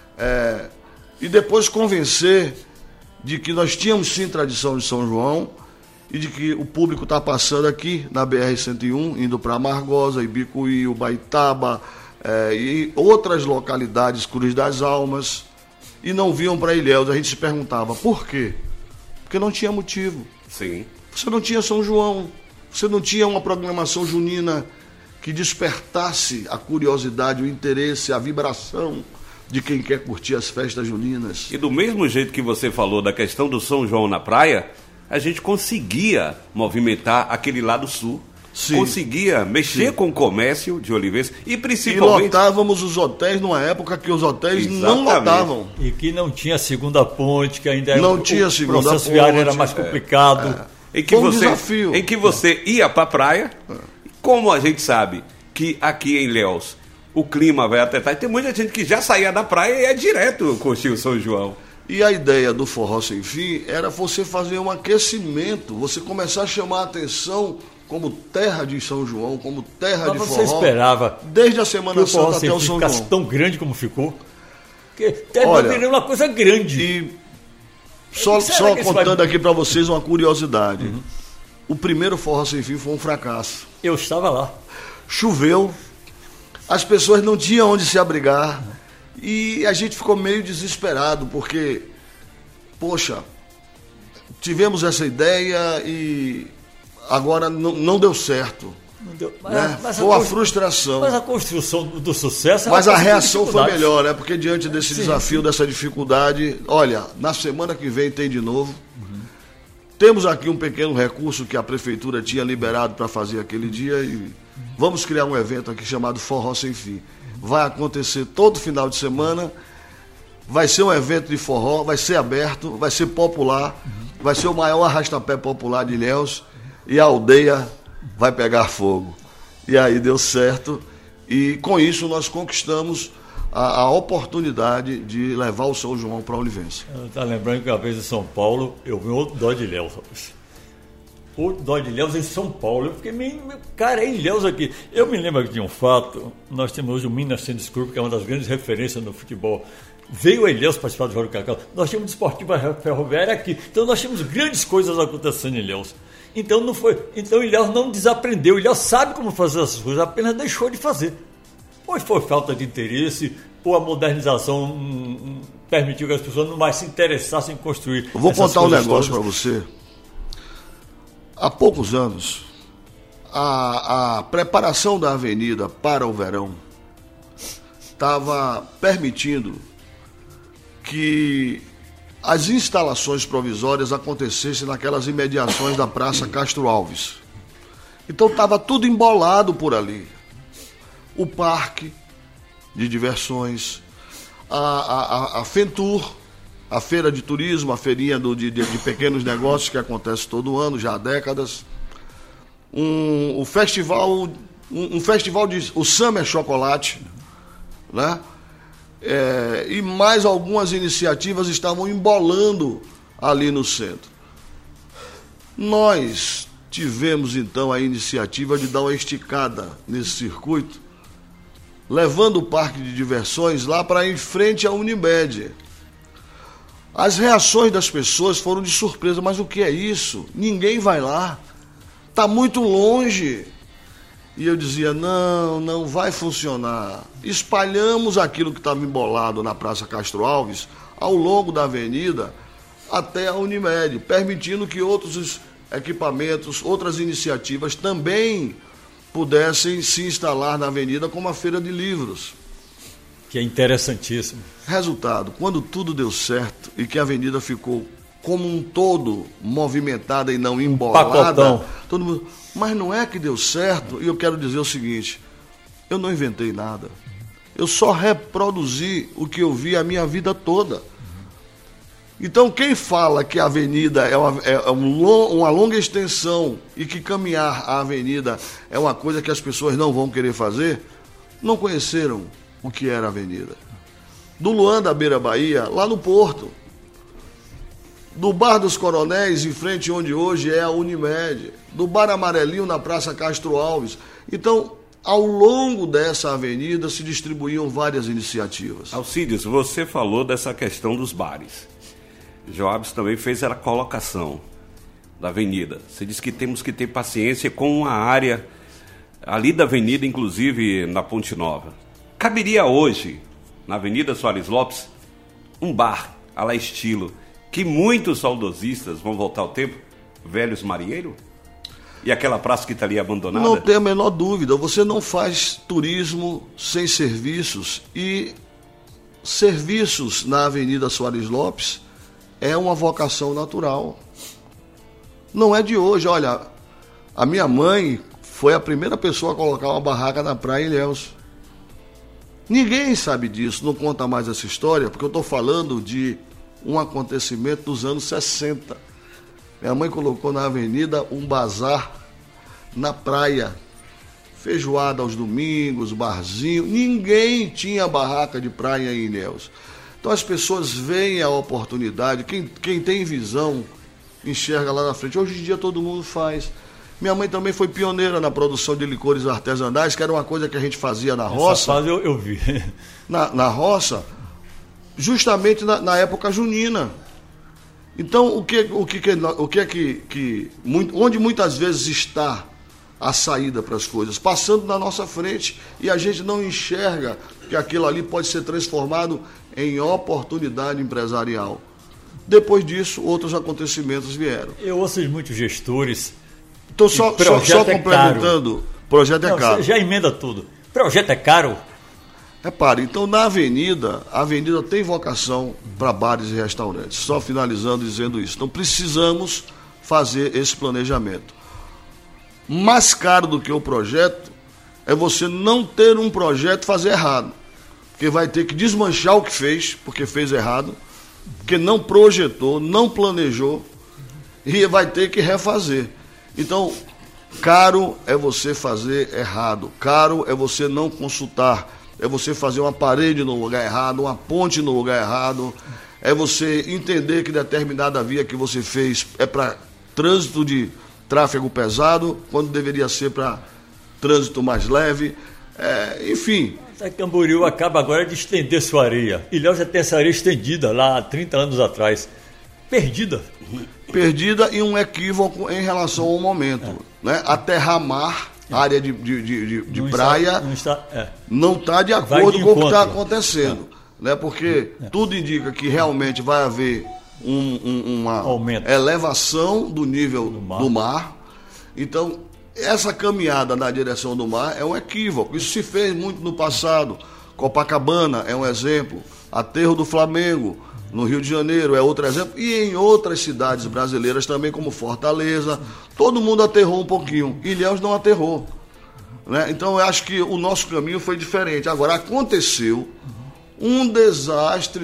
E depois convencer de que nós tínhamos sim tradição de São João e de que o público está passando aqui na BR-101, indo para Amargosa, Ibicuí, Ubaitaba e outras localidades, Cruz das Almas, e não vinham para Ilhéus. A gente se perguntava, por quê? Porque não tinha motivo. Sim. Você não tinha São João, você não tinha uma programação junina que despertasse a curiosidade, o interesse, a vibração de quem quer curtir as festas juninas. E do mesmo jeito que você falou da questão do São João na praia, a gente conseguia movimentar aquele lado sul. Sim. Conseguia mexer com o comércio de Olivença e principalmente... E lotávamos os hotéis numa época que os hotéis não lotavam. E que não tinha segunda ponte, que ainda era não tinha segunda ponte. O processo viário era mais complicado. Em que desafio. Em que você ia para a praia, como a gente sabe que aqui em Ilhéus o clima vai até tarde, tem muita gente que já saía da praia e ia direto curtir o São João. E a ideia do Forró Sem Fim era você fazer um aquecimento, você começar a chamar a atenção como terra de São João, como terra de forró. Você esperava desde a Semana Santa até o São João ficasse tão grande como ficou? Porque terminou virando uma coisa grande. E só contando aqui para vocês uma curiosidade. O primeiro Forró Sem Fim foi um fracasso. Eu estava lá. Choveu, as pessoas não tinham onde se abrigar e a gente ficou meio desesperado porque, poxa, tivemos essa ideia e agora não deu certo. Não deu. Mas foi uma frustração. Mas a construção do sucesso... Mas a reação foi melhor, né? Porque diante desse desafio, dessa dificuldade... Olha, na semana que vem tem de novo. Temos aqui um pequeno recurso que a prefeitura tinha liberado para fazer aquele dia e vamos criar um evento aqui chamado Forró Sem Fim. Vai acontecer todo final de semana. Vai ser um evento de forró, vai ser aberto, vai ser popular, vai ser o maior arrastapé popular de Ilhéus. E a aldeia vai pegar fogo. E aí deu certo. E com isso nós conquistamos a oportunidade de levar o São João para a Olivença. Tá lembrando que uma vez em São Paulo, eu vi outro dó de Ilhéus. Outro dó de Ilhéus em São Paulo. Eu fiquei meio... Cara, é Ilhéus aqui. Eu me lembro de um fato. Nós temos hoje o Minas Tênis Clube, que é uma das grandes referências no futebol. Veio a Ilhéus participar do Jogo do Cacau. Nós tínhamos Desportiva Ferroviária aqui. Então nós tínhamos grandes coisas acontecendo em Ilhéus. Então Ilhéus não desaprendeu, Ilhéus sabe como fazer essas coisas, apenas deixou de fazer. Ou foi falta de interesse, ou a modernização permitiu que as pessoas não mais se interessassem em construir. Eu vou contar um negócio para você. Há poucos anos, a preparação da avenida para o verão estava permitindo que as instalações provisórias acontecessem naquelas imediações da Praça Castro Alves. Então estava tudo embolado por ali. O parque de diversões, a Fentur, a feira de turismo, a feirinha de pequenos negócios que acontece todo ano, já há décadas. O festival de... O Summer Chocolate, né? E mais algumas iniciativas estavam embolando ali no centro. Nós tivemos então a iniciativa de dar uma esticada nesse circuito, levando o parque de diversões lá para em frente à Unimed. As reações das pessoas foram de surpresa, mas o que é isso? Ninguém vai lá, está muito longe. E eu dizia, não vai funcionar. Espalhamos aquilo que estava embolado na Praça Castro Alves ao longo da avenida até a Unimed, permitindo que outros equipamentos, outras iniciativas também pudessem se instalar na avenida, como a Feira de Livros. Que é interessantíssimo. Resultado, quando tudo deu certo e que a avenida ficou como um todo movimentada e não embolada, todo mundo... Mas não é que deu certo, e eu quero dizer o seguinte, eu não inventei nada. Eu só reproduzi o que eu vi a minha vida toda. Então quem fala que a avenida é uma longa extensão e que caminhar a avenida é uma coisa que as pessoas não vão querer fazer, não conheceram o que era a avenida. Do Luan da Beira Bahia, lá no Porto. Do Bar dos Coronéis, em frente onde hoje é a Unimed, do Bar Amarelinho na Praça Castro Alves. Então, ao longo dessa avenida se distribuíam várias iniciativas. Alcides, você falou dessa questão dos bares. Joabes também fez a colocação da avenida. Você disse que temos que ter paciência com a área ali da avenida, inclusive na Ponte Nova. Caberia hoje, na Avenida Soares Lopes, um bar à la estilo que muitos saudosistas vão voltar ao tempo, Velhos Marinheiro? E aquela praça que está ali abandonada? Não tem a menor dúvida. Você não faz turismo sem serviços. E serviços na Avenida Soares Lopes é uma vocação natural. Não é de hoje. Olha, a minha mãe foi a primeira pessoa a colocar uma barraca na praia em Ilhéus. Ninguém sabe disso, não conta mais essa história, porque eu estou falando de um acontecimento dos anos 60. Minha mãe colocou na avenida um bazar na praia. Feijoada aos domingos, barzinho. Ninguém tinha barraca de praia em Ilhéus. Então as pessoas veem a oportunidade. Quem tem visão enxerga lá na frente. Hoje em dia todo mundo faz. Minha mãe também foi pioneira na produção de licores artesanais, que era uma coisa que a gente fazia na roça. Essa fase eu vi. Na roça, justamente na época junina. Então, onde muitas vezes está a saída para as coisas? Passando na nossa frente, e a gente não enxerga que aquilo ali pode ser transformado em oportunidade empresarial. Depois disso, outros acontecimentos vieram. Eu ouço de muitos gestores. Então, só complementando, projeto é caro. Você já emenda tudo. Projeto é caro? Repare, então a avenida tem vocação para bares e restaurantes. Só finalizando dizendo isso. Então precisamos fazer esse planejamento. Mais caro do que o projeto é você não ter um projeto e fazer errado. Porque vai ter que desmanchar o que fez, porque fez errado, porque não projetou, não planejou, e vai ter que refazer. Então, caro é você fazer errado, caro é você não consultar, é você fazer uma parede no lugar errado, uma ponte no lugar errado, é você entender que determinada via que você fez é para trânsito de tráfego pesado, quando deveria ser para trânsito mais leve, enfim. Camboriú acaba agora de estender sua areia. Ilhéus já tem essa areia estendida lá há 30 anos atrás. Perdida e um equívoco em relação ao momento. Né? Aterramar área de praia não está de acordo com o que está acontecendo. Né? Porque tudo indica que realmente vai haver uma elevação do nível do mar. Então, essa caminhada na direção do mar é um equívoco. Isso se fez muito no passado. Copacabana é um exemplo. Aterro do Flamengo, no Rio de Janeiro, é outro exemplo. E em outras cidades brasileiras também, como Fortaleza. Todo mundo aterrou um pouquinho. Ilhéus não aterrou. Né? Então, eu acho que o nosso caminho foi diferente. Agora, aconteceu um desastre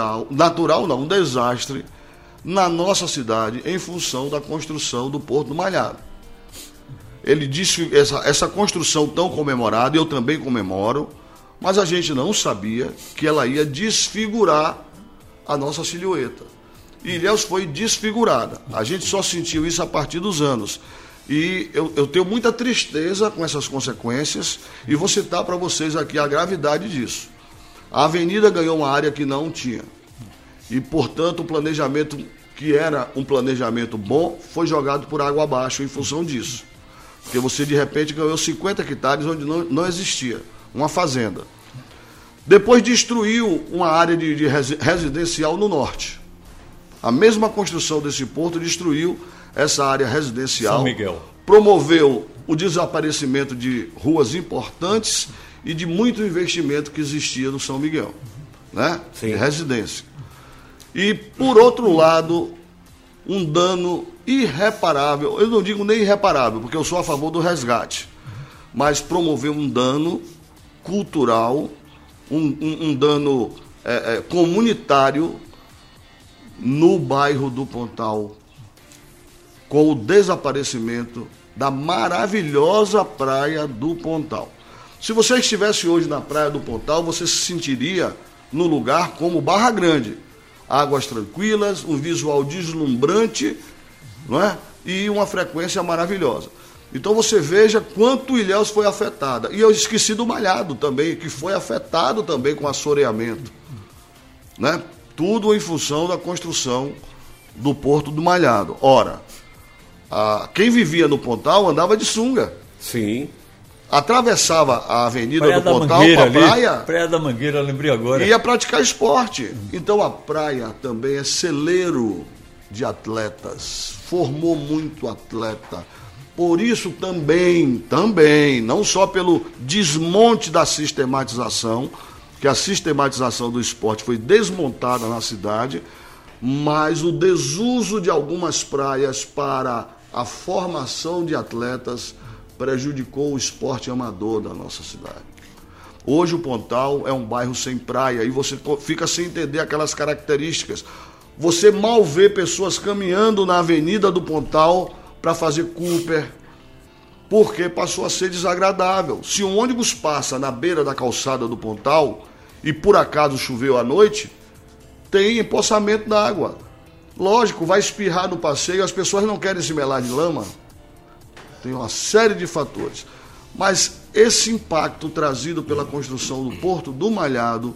um desastre na nossa cidade em função da construção do Porto do Malhado. Ele disse que essa construção tão comemorada, eu também comemoro, mas a gente não sabia que ela ia desfigurar a nossa silhueta. E Ilhéus foi desfigurada. A gente só sentiu isso a partir dos anos. E eu tenho muita tristeza com essas consequências e vou citar para vocês aqui a gravidade disso. A avenida ganhou uma área que não tinha. E, portanto, o planejamento, que era um planejamento bom, foi jogado por água abaixo em função disso. Porque você, de repente, ganhou 50 hectares onde não existia, uma fazenda. Depois destruiu uma área de residencial no norte. A mesma construção desse porto destruiu essa área residencial. São Miguel. Promoveu o desaparecimento de ruas importantes e de muito investimento que existia no São Miguel, né? De residência. E, por outro lado, um dano irreparável, eu não digo nem irreparável, porque eu sou a favor do resgate, mas promoveu um dano cultural, um dano comunitário no bairro do Pontal, com o desaparecimento da maravilhosa praia do Pontal. Se você estivesse hoje na praia do Pontal, você se sentiria no lugar como Barra Grande. Águas tranquilas, um visual deslumbrante, não é? E uma frequência maravilhosa. Então você veja quanto Ilhéus foi afetada. E eu esqueci do Malhado também, que foi afetado também com assoreamento. Né? Tudo em função da construção do Porto do Malhado. Ora, quem vivia no Pontal andava de sunga. Sim. Atravessava a avenida Praia do Pontal para a praia. Praia da Mangueira, lembrei agora. Ia praticar esporte. Então a praia também é celeiro de atletas. Formou muito atleta. Por isso também, não só pelo desmonte da sistematização, que a sistematização do esporte foi desmontada na cidade, mas o desuso de algumas praias para a formação de atletas prejudicou o esporte amador da nossa cidade. Hoje o Pontal é um bairro sem praia e você fica sem entender aquelas características. Você mal vê pessoas caminhando na avenida do Pontal para fazer Cooper, porque passou a ser desagradável. Se um ônibus passa na beira da calçada do Pontal e por acaso choveu à noite, tem empoçamento d'água. Lógico, vai espirrar no passeio, as pessoas não querem se melar de lama. Tem uma série de fatores. Mas esse impacto trazido pela construção do Porto do Malhado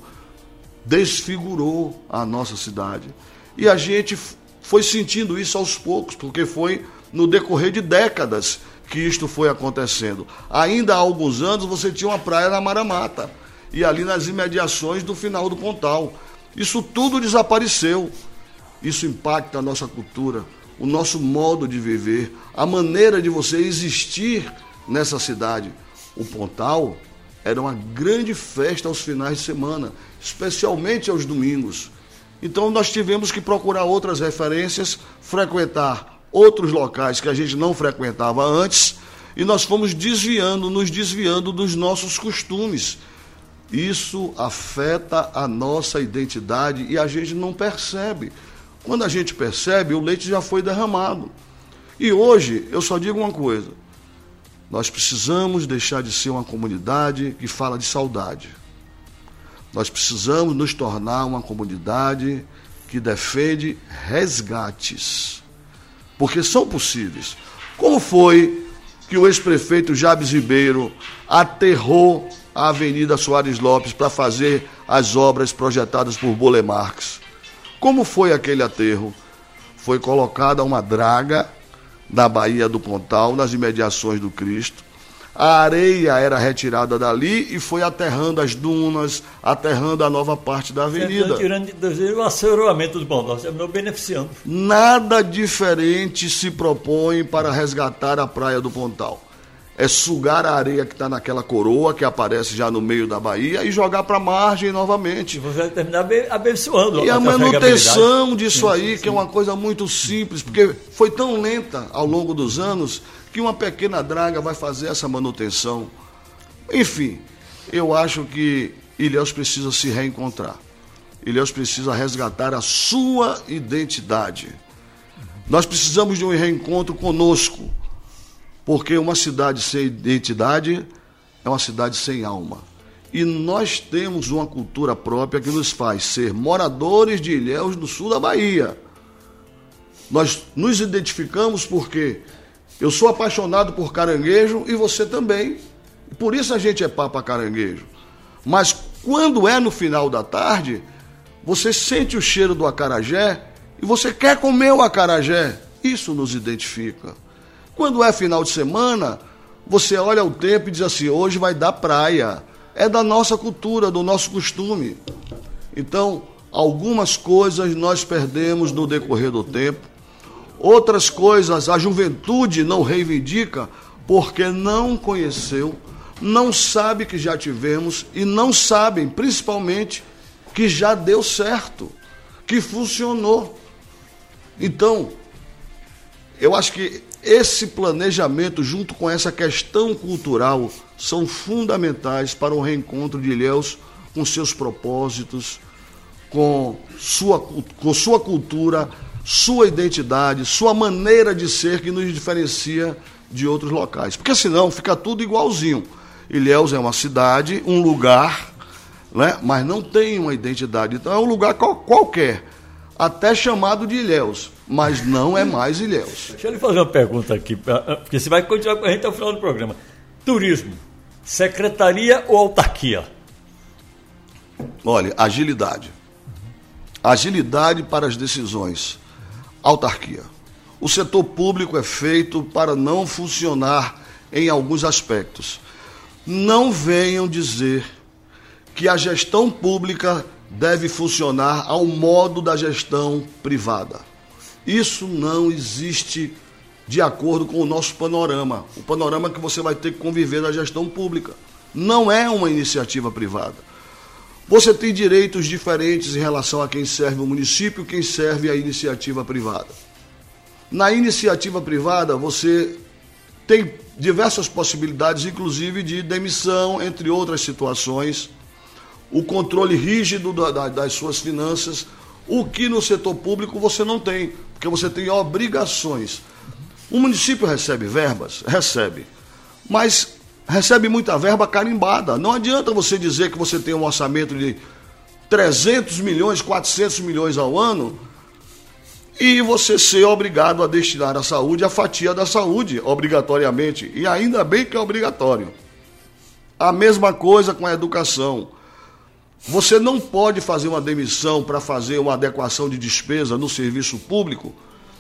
desfigurou a nossa cidade. E a gente foi sentindo isso aos poucos, porque foi no decorrer de décadas que isto foi acontecendo. Ainda há alguns anos você tinha uma praia na Maramata e ali nas imediações do final do Pontal. Isso tudo desapareceu. Isso impacta a nossa cultura, o nosso modo de viver, a maneira de você existir nessa cidade. O Pontal era uma grande festa aos finais de semana, especialmente aos domingos. Então nós tivemos que procurar outras referências, frequentar outros locais que a gente não frequentava antes, e nós fomos nos desviando dos nossos costumes. Isso afeta a nossa identidade e a gente não percebe. Quando a gente percebe, o leite já foi derramado. E hoje, eu só digo uma coisa: nós precisamos deixar de ser uma comunidade que fala de saudade. Nós precisamos nos tornar uma comunidade que defende resgates, porque são possíveis. Como foi que o ex-prefeito Jabes Ribeiro aterrou a Avenida Soares Lopes para fazer as obras projetadas por Bolle Marx? Como foi aquele aterro? Foi colocada uma draga na Baía do Pontal, nas imediações do Cristo. A areia era retirada dali e foi aterrando as dunas, aterrando a nova parte da avenida. Tirando o assoreamento do Pontal, terminou beneficiando. Nada diferente se propõe para resgatar a praia do Pontal. É sugar a areia que está naquela coroa que aparece já no meio da baía e jogar para a margem novamente. Você vai terminar abençoando. E a manutenção disso aí, que é uma coisa muito simples, porque foi tão lenta ao longo dos anos que uma pequena draga vai fazer essa manutenção. Enfim, eu acho que Ilhéus precisa se reencontrar. Ilhéus precisa resgatar a sua identidade. Nós precisamos de um reencontro conosco. Porque uma cidade sem identidade é uma cidade sem alma. E nós temos uma cultura própria que nos faz ser moradores de Ilhéus do sul da Bahia. Nós nos identificamos porque eu sou apaixonado por caranguejo e você também. Por isso a gente é papa caranguejo. Mas quando é no final da tarde, você sente o cheiro do acarajé e você quer comer o acarajé. Isso nos identifica. Quando é final de semana, você olha o tempo e diz assim: hoje vai dar praia. É da nossa cultura, do nosso costume. Então, algumas coisas nós perdemos no decorrer do tempo. Outras coisas a juventude não reivindica porque não conheceu, não sabe que já tivemos e não sabem, principalmente, que já deu certo, que funcionou. Então, eu acho que esse planejamento, junto com essa questão cultural, são fundamentais para o reencontro de Ilhéus com seus propósitos, com sua cultura, sua identidade, sua maneira de ser que nos diferencia de outros locais. Porque senão fica tudo igualzinho. Ilhéus é uma cidade, um lugar, né? Mas não tem uma identidade. Então é um lugar qualquer, até chamado de Ilhéus, mas não é mais Ilhéus. Deixa eu lhe fazer uma pergunta aqui, porque você vai continuar com a gente até o final do programa. Turismo, secretaria ou autarquia? Olha, agilidade. Agilidade para as decisões. Autarquia. O setor público é feito para não funcionar em alguns aspectos. Não venham dizer que a gestão pública deve funcionar ao modo da gestão privada. Isso não existe de acordo com o nosso panorama. O panorama que você vai ter que conviver na gestão pública. Não é uma iniciativa privada. Você tem direitos diferentes em relação a quem serve o município e quem serve a iniciativa privada. Na iniciativa privada, você tem diversas possibilidades, inclusive de demissão, entre outras situações, o controle rígido das suas finanças, o que no setor público você não tem, porque você tem obrigações. O município recebe verbas? Recebe. Mas recebe muita verba carimbada. Não adianta você dizer que você tem um orçamento de 300 milhões, 400 milhões ao ano e você ser obrigado a destinar à saúde a fatia da saúde, obrigatoriamente. E ainda bem que é obrigatório. A mesma coisa com a educação. Você não pode fazer uma demissão para fazer uma adequação de despesa no serviço público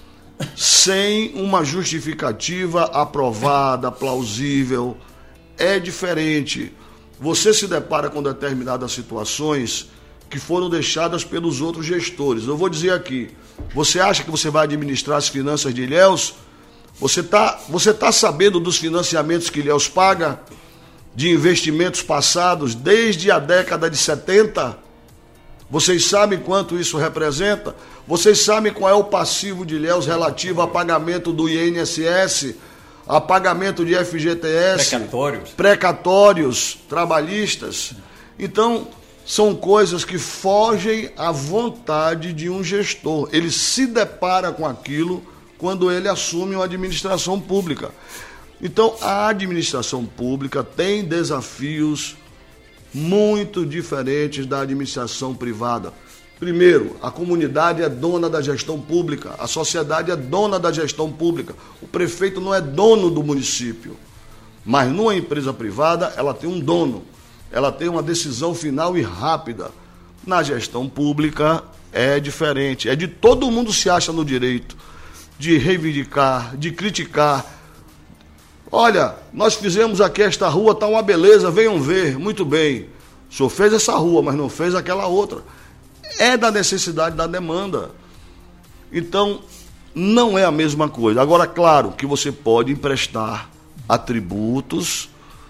sem uma justificativa aprovada, plausível. É diferente. Você se depara com determinadas situações que foram deixadas pelos outros gestores. Eu vou dizer aqui, você acha que você vai administrar as finanças de Ilhéus? Você tá sabendo dos financiamentos que Ilhéus paga de investimentos passados desde a década de 70? Vocês sabem quanto isso representa? Vocês sabem qual é o passivo de Ilhéus relativo a pagamento do INSS, a pagamento de FGTS, precatórios trabalhistas? Então, são coisas que fogem à vontade de um gestor. Ele se depara com aquilo quando ele assume uma administração pública. Então, a administração pública tem desafios muito diferentes da administração privada. Primeiro, a comunidade é dona da gestão pública, a sociedade é dona da gestão pública. O prefeito não é dono do município, mas numa empresa privada ela tem um dono, ela tem uma decisão final e rápida. Na gestão pública é diferente, é de todo mundo se acha no direito de reivindicar, de criticar. Olha, nós fizemos aqui esta rua, está uma beleza, venham ver, muito bem. O senhor fez essa rua, mas não fez aquela outra. É da necessidade da demanda. Então, não é a mesma coisa. Agora, claro que você pode emprestar atributos,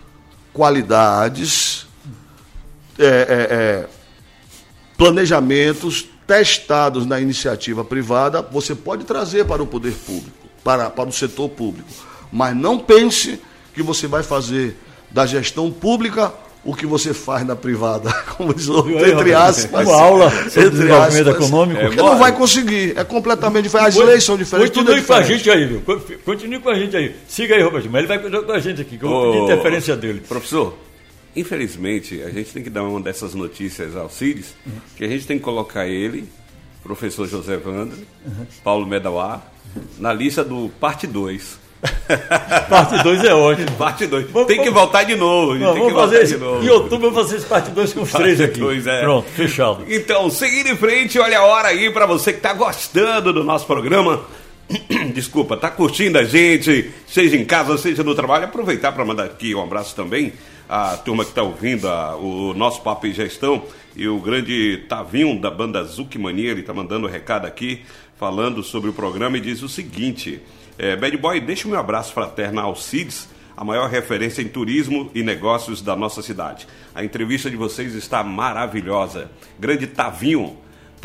qualidades, planejamentos testados na iniciativa privada, você pode trazer para o poder público, para o setor público. Mas não pense que você vai fazer da gestão pública o que você faz na privada, como diz o entre aspas. Uma aula sobre desenvolvimento econômico. Porque não vai conseguir, é completamente diferente. As leis são diferentes. Continue com a gente aí, viu? Continue com a gente aí. Siga aí, Roberto, mas ele vai cuidar com a gente aqui, que eu vou pedir interferência dele. Professor, infelizmente, a gente tem que dar uma dessas notícias ao Cides, que a gente tem que colocar ele, professor José Wander, Paulo Medauá, na lista do parte 2. Parte 2 é ótimo. Parte 2. Tem que voltar de novo. Vamos fazer isso. Em outubro vamos fazer esse parte 2 com os três aqui. Pronto, fechado. Então, seguindo em frente, olha a hora aí para você que está gostando do nosso programa. Desculpa, tá curtindo a gente, seja em casa, seja no trabalho. Aproveitar para mandar aqui um abraço também à turma que está ouvindo o nosso Papo e Gestão. E o grande Tavinho da banda Zucmania, ele está mandando um recado aqui, falando sobre o programa e diz o seguinte: Bad Boy, deixa o meu abraço fraterno ao Cides, a maior referência em turismo e negócios da nossa cidade. A entrevista de vocês está maravilhosa. Grande Tavinho,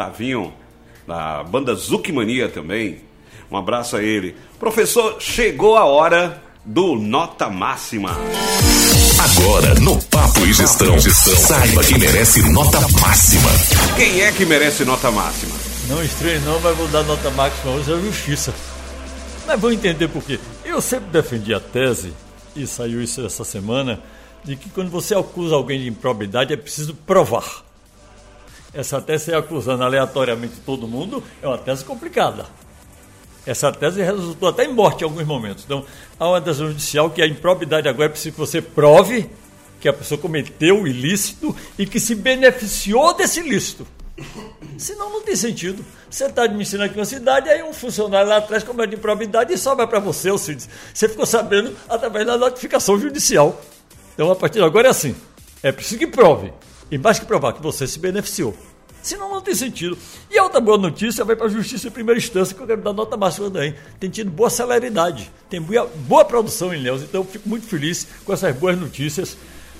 da banda Zucmania também. Um abraço a ele. Professor, chegou a hora do Nota Máxima. Agora, no Papo e Gestão, saiba que merece nota máxima. Quem é que merece nota máxima? Não estranhe não, mas vou dar nota máxima hoje à Justiça. Mas vou entender por quê. Eu sempre defendi a tese, e saiu isso essa semana, de que quando você acusa alguém de improbidade é preciso provar. Essa tese acusando aleatoriamente todo mundo é uma tese complicada. Essa tese resultou até em morte em alguns momentos. Então, há uma decisão judicial que a improbidade agora é preciso que você prove que a pessoa cometeu o ilícito e que se beneficiou desse ilícito. Senão não tem sentido. Você está administrando aqui uma cidade, aí um funcionário lá atrás comete improbidade e sobra para você, Cides. Você ficou sabendo através da notificação judicial. Então, a partir de agora é assim. É preciso que prove. E mais que provar que você se beneficiou. Senão não tem sentido. E a outra boa notícia vai para a Justiça em primeira instância, que eu quero dar nota máxima também. Tem tido boa celeridade, tem boa produção em Ilhéus, então eu fico muito feliz com essas boas notícias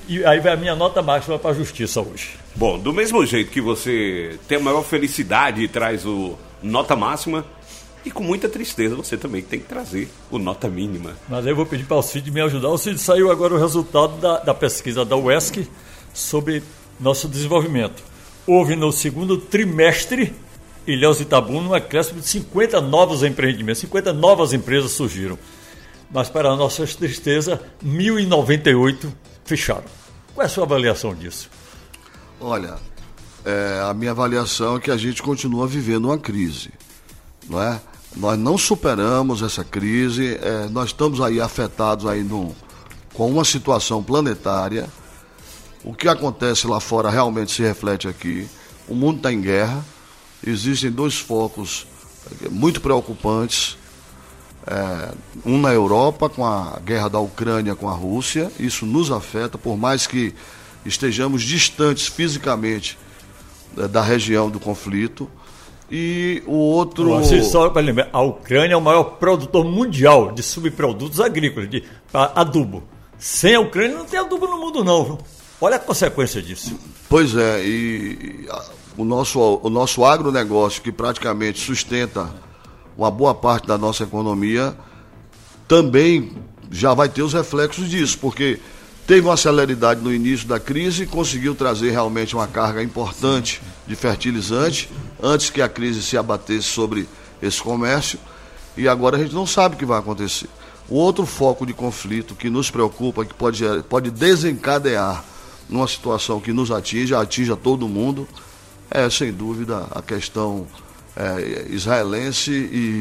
E aí vai a minha nota máxima para a justiça hoje. Bom, do mesmo jeito que você tem a maior felicidade e traz o nota máxima, e com muita tristeza você também tem que trazer o nota mínima. Mas aí eu vou pedir para o Cid me ajudar. O Cid, saiu agora o resultado da pesquisa da UESC sobre nosso desenvolvimento. Houve no segundo trimestre, Ilhéus e Itabuna, um acréscimo de 50 novos empreendimentos, 50 novas empresas surgiram. Mas, para a nossa tristeza, 1.098 fecharam. Qual é a sua avaliação disso? Olha, a minha avaliação é que a gente continua vivendo uma crise, não é? Nós não superamos essa crise, nós estamos aí afetados aí com uma situação planetária. O que acontece lá fora realmente se reflete aqui. O mundo está em guerra, existem dois focos muito preocupantes, um na Europa, com a guerra da Ucrânia com a Rússia. Isso nos afeta, por mais que estejamos distantes fisicamente da região do conflito. E o outro... Só para lembrar, a Ucrânia é o maior produtor mundial de subprodutos agrícolas, de adubo. Sem a Ucrânia não tem adubo no mundo não, viu? Olha a consequência disso. Pois é, e o nosso agronegócio, que praticamente sustenta uma boa parte da nossa economia, também já vai ter os reflexos disso, porque teve uma celeridade no início da crise, conseguiu trazer realmente uma carga importante de fertilizante, antes que a crise se abatesse sobre esse comércio, e agora a gente não sabe o que vai acontecer. O outro foco de conflito que nos preocupa, que pode desencadear numa situação que nos atinja todo mundo, é sem dúvida a questão israelense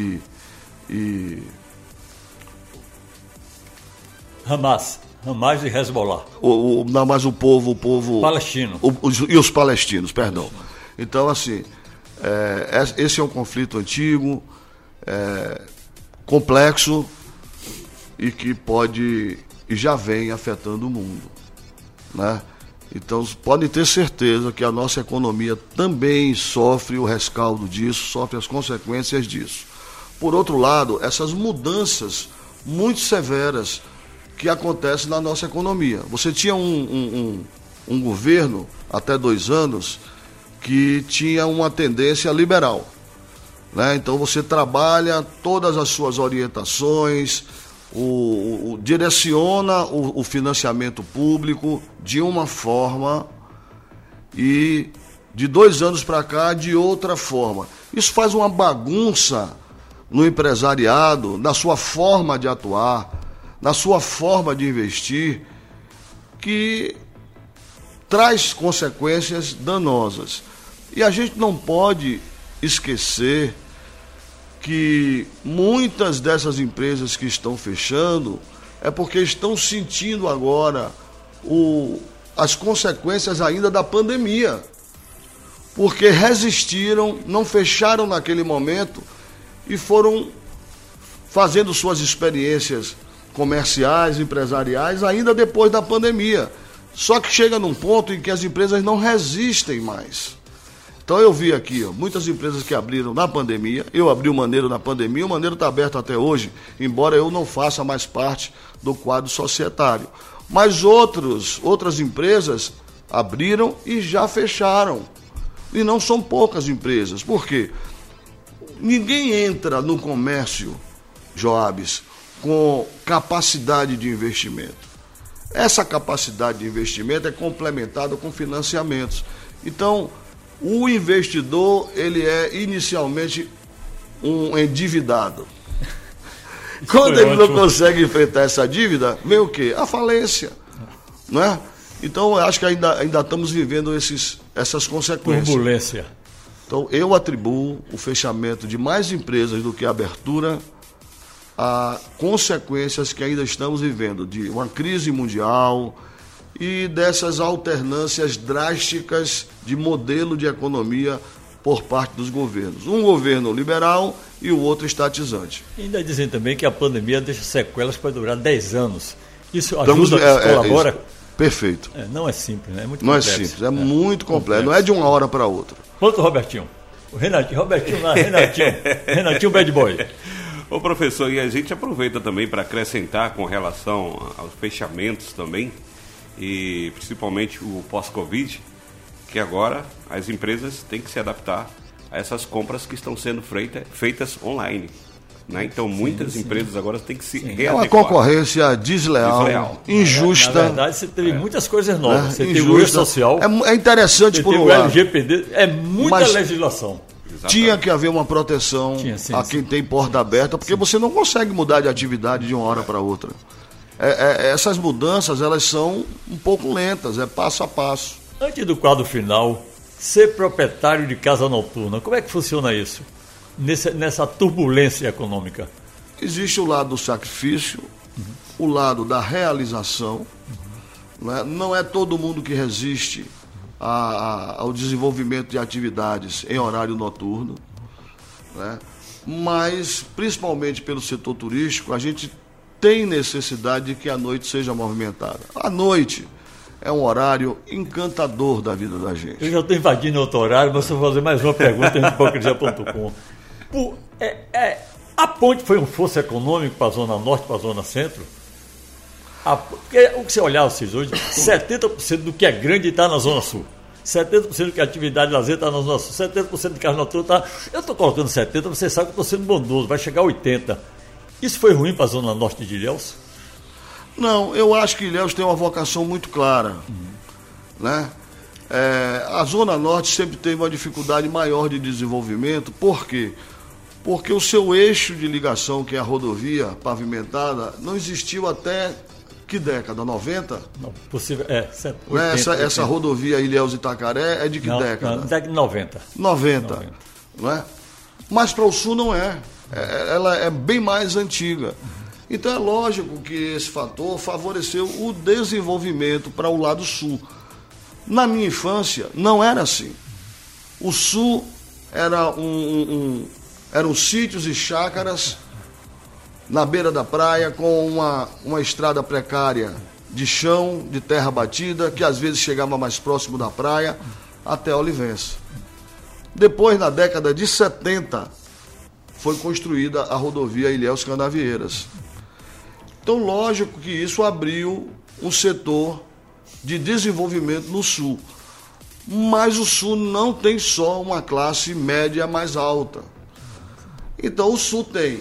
e Hamas e Hezbollah. Mas o povo palestino. E os palestinos, perdão. Então, assim, esse é um conflito antigo, complexo, e que pode e já vem afetando o mundo, né? Então, podem ter certeza que a nossa economia também sofre o rescaldo disso, sofre as consequências disso. Por outro lado, essas mudanças muito severas que acontecem na nossa economia. Você tinha um governo, até 2 anos, que tinha uma tendência liberal, né? Então, você trabalha todas as suas orientações, direciona o financiamento público de uma forma e de 2 anos para cá de outra forma. Isso faz uma bagunça no empresariado, na sua forma de atuar, na sua forma de investir, que traz consequências danosas. E a gente não pode esquecer que muitas dessas empresas que estão fechando é porque estão sentindo agora as consequências ainda da pandemia, porque resistiram, não fecharam naquele momento e foram fazendo suas experiências comerciais, empresariais, ainda depois da pandemia. Só que chega num ponto em que as empresas não resistem mais. Então eu vi aqui, muitas empresas que abriram na pandemia. Eu abri o Maneiro na pandemia, o Maneiro está aberto até hoje, embora eu não faça mais parte do quadro societário. Mas outras empresas abriram e já fecharam. E não são poucas empresas. Por quê? Ninguém entra no comércio, Joabes, com capacidade de investimento. Essa capacidade de investimento é complementada com financiamentos. Então, o investidor, ele é inicialmente um endividado. Quando ele não consegue enfrentar essa dívida, vem o quê? A falência, não é? Então, eu acho que ainda estamos vivendo essas consequências. Turbulência. Então, eu atribuo o fechamento de mais empresas do que a abertura a consequências que ainda estamos vivendo, de uma crise mundial e dessas alternâncias drásticas de modelo de economia por parte dos governos. Um governo liberal e o outro estatizante. E ainda dizem também que a pandemia deixa sequelas para durar 10 anos. Isso ajuda, colabora? Perfeito. Não é simples, né? É muito complexo. Não é simples, muito complexo. Não é de uma hora para outra. Quanto, Robertinho? O Robertinho lá, Renatinho Bad Boy. Ô professor, e a gente aproveita também para acrescentar com relação aos fechamentos também, e principalmente o pós-Covid, que agora as empresas têm que se adaptar a essas compras que estão sendo feitas online. Né? Então, muitas empresas agora têm que se readequar. É uma concorrência desleal. Injusta. Na verdade, você teve muitas coisas novas. Você teve o e-social. É interessante por um lado. lado. O LGPD, é muita legislação. Exatamente. Tinha que haver uma proteção a quem tem porta aberta, porque você não consegue mudar de atividade de uma hora para outra. Essas mudanças, elas são um pouco lentas, é passo a passo. Antes do quadro final, ser proprietário de casa noturna, como é que funciona isso? Nessa turbulência econômica? Existe o lado do sacrifício, o lado da realização. Não é todo mundo que resiste ao desenvolvimento de atividades em horário noturno, né? Mas, principalmente pelo setor turístico, a gente tem necessidade de que a noite seja movimentada. A noite é um horário encantador da vida da gente. Eu já estou invadindo outro horário, mas vou fazer mais uma pergunta em hipocrisia.com. A ponte foi um fosso econômico para a Zona Norte, para a Zona Centro? Porque o que você olhar vocês hoje, 70% do que é grande está na Zona Sul. 70% do que é atividade de lazer está na Zona Sul. 70% de carro noturno está... Eu estou colocando 70%, você sabe que eu estou sendo bondoso, vai chegar a 80%. Isso foi ruim para a Zona Norte de Ilhéus? Não, eu acho que Ilhéus tem uma vocação muito clara. Né? A Zona Norte sempre teve uma dificuldade maior de desenvolvimento. Por quê? Porque o seu eixo de ligação, que é a rodovia pavimentada, não existiu até que década? 90? Não, possível. 80, essa rodovia Ilhéus-Itacaré é de que década? Década de 90. 90. Não é? Mas para o sul não é. Ela é bem mais antiga. Então é lógico que esse fator favoreceu o desenvolvimento para o lado sul. Na minha infância, não era assim. O sul eram sítios e chácaras na beira da praia, com uma estrada precária de chão, de terra batida, que às vezes chegava mais próximo da praia, até Olivença. Depois, na década de 70, foi construída a rodovia Ilhéus-Canavieiras. Então, lógico que isso abriu um setor de desenvolvimento no sul. Mas o sul não tem só uma classe média mais alta. Então, o sul tem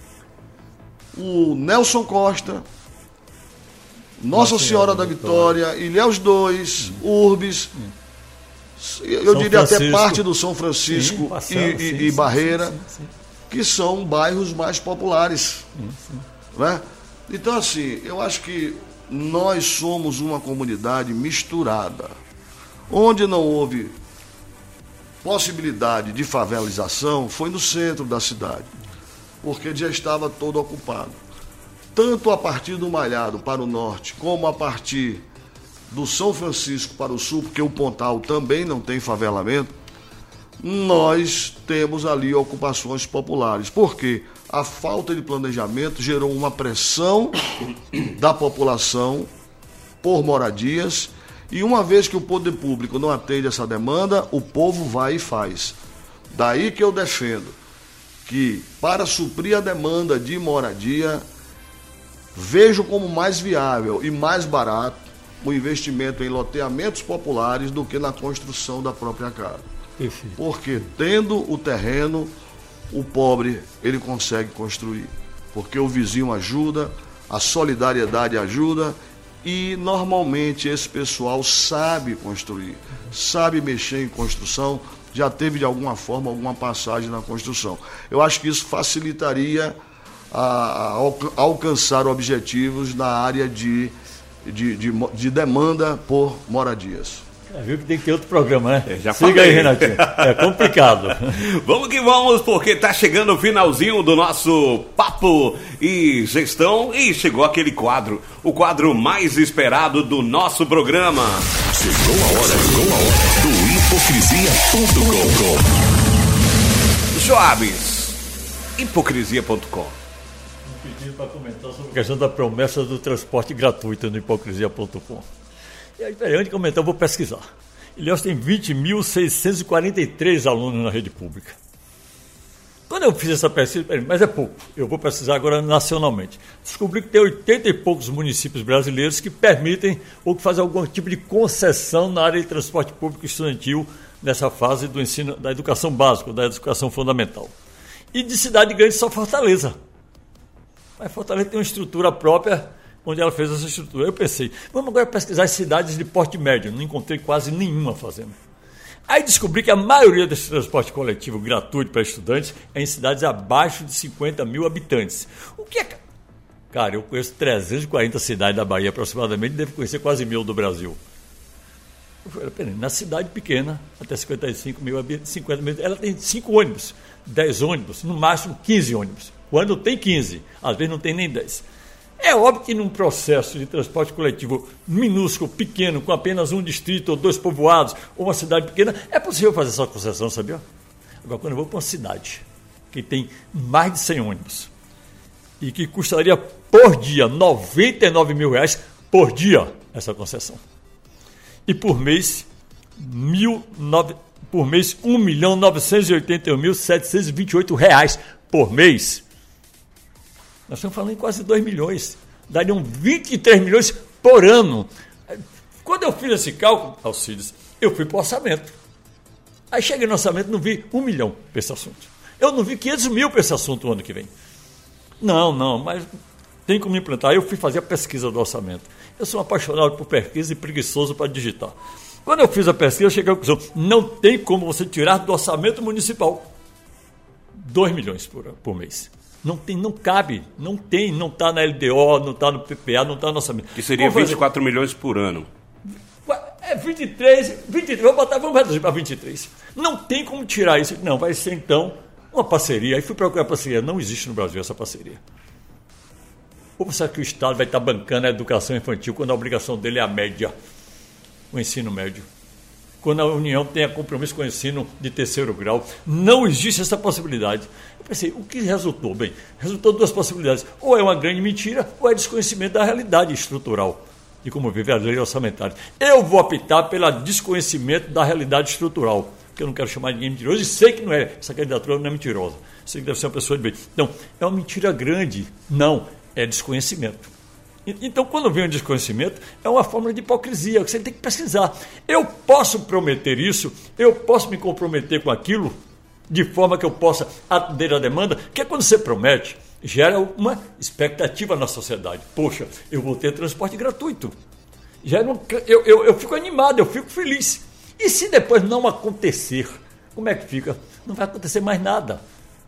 o Nelson Costa, Nossa Senhora da Vitória, Ilhéus 2, Urbes, eu diria até parte do São Francisco e Barreira, que são bairros mais populares. Né? Então, assim, eu acho que nós somos uma comunidade misturada. Onde não houve possibilidade de favelização foi no centro da cidade, porque já estava todo ocupado. Tanto a partir do Malhado para o norte, como a partir do São Francisco para o sul, porque o Pontal também não tem favelamento, nós temos ali ocupações populares. Porque a falta de planejamento gerou uma pressão da população por moradias, e uma vez que o poder público não atende essa demanda, o povo vai e faz. Daí que eu defendo que, para suprir a demanda de moradia, vejo como mais viável e mais barato o investimento em loteamentos populares do que na construção da própria casa. Porque, tendo o terreno, o pobre ele consegue construir. Porque o vizinho ajuda, a solidariedade ajuda, e normalmente esse pessoal sabe construir, sabe mexer em construção, já teve de alguma forma alguma passagem na construção. Eu acho que isso facilitaria a alcançar objetivos na área de demanda por moradias. Viu que tem que ter outro programa, né? Já Siga falei. aí, Renatinho. É complicado. Vamos que vamos, porque tá chegando o finalzinho do nosso Papo e Gestão, e chegou aquele quadro, o quadro mais esperado do nosso programa. Chegou a hora do hipocrisia.com. Joabes, hipocrisia.com. Pedindo para comentar sobre a questão da promessa do transporte gratuito no hipocrisia.com. E aí, peraí, antes de comentar, eu vou pesquisar. Ilhéus tem 20.643 alunos na rede pública. Quando eu fiz essa pesquisa, mas é pouco, eu vou pesquisar agora nacionalmente. Descobri que tem 80 e poucos municípios brasileiros que permitem ou que fazem algum tipo de concessão na área de transporte público estudantil nessa fase do ensino, da educação básica, da educação fundamental. E de cidade grande só Fortaleza. Mas Fortaleza tem uma estrutura própria, onde ela fez essa estrutura. Eu pensei, vamos agora pesquisar as cidades de porte médio. Não encontrei quase nenhuma fazendo. Aí descobri que a maioria desse transporte coletivo gratuito para estudantes é em cidades abaixo de 50 mil habitantes. O que é... Cara, eu conheço 340 cidades da Bahia aproximadamente, devo conhecer quase 1.000 do Brasil. Eu falei, peraí, na cidade pequena, até 55 mil habitantes, 50 mil, ela tem 5 ônibus, 10 ônibus, no máximo 15 ônibus. Quando tem 15, às vezes não tem nem 10. É óbvio que num processo de transporte coletivo minúsculo, pequeno, com apenas um distrito ou 2 povoados, ou uma cidade pequena, é possível fazer essa concessão, sabia? Agora, quando eu vou para uma cidade que tem mais de 100 ônibus e que custaria por dia R$99 mil por dia essa concessão. E por mês, R$1.981.728 por mês. Nós estamos falando em quase 2 milhões. Dariam 23 milhões por ano. Quando eu fiz esse cálculo, Alcides, eu fui para o orçamento. Aí cheguei no orçamento e não vi 1 milhão para esse assunto. Eu não vi 500 mil para esse assunto o ano que vem. Não, mas tem como implantar. Eu fui fazer a pesquisa do orçamento. Eu sou um apaixonado por pesquisa e preguiçoso para digitar. Quando eu fiz a pesquisa, eu cheguei à conclusão, não tem como você tirar do orçamento municipal 2 milhões por mês. Não tem, não cabe, não está na LDO, não está no PPA, não está no orçamento. Que seria 24 milhões por ano. É 23, vamos reduzir para 23. Não tem como tirar isso. Não, vai ser então uma parceria. Aí fui procurar parceria. Não existe no Brasil essa parceria. Ou você acha que o Estado vai estar bancando a educação infantil quando a obrigação dele é a média, o ensino médio? Quando a União tem compromisso com o ensino de 3º grau. Não existe essa possibilidade. Eu pensei, o que resultou? Bem, resultou 2 possibilidades. Ou é uma grande mentira, ou é desconhecimento da realidade estrutural, de como vive a lei orçamentária. Eu vou optar pelo desconhecimento da realidade estrutural, porque eu não quero chamar ninguém mentiroso, e sei que não é. Essa candidatura não é mentirosa. Sei que deve ser uma pessoa de bem. Então, é uma mentira grande. Não, é desconhecimento. Então, quando vem o desconhecimento, é uma forma de hipocrisia, que você tem que pesquisar. Eu posso prometer isso, eu posso me comprometer com aquilo, de forma que eu possa atender a demanda, que é quando você promete, gera uma expectativa na sociedade. Poxa, eu vou ter transporte gratuito. Eu fico animado, eu fico feliz. E se depois não acontecer, como é que fica? Não vai acontecer mais nada.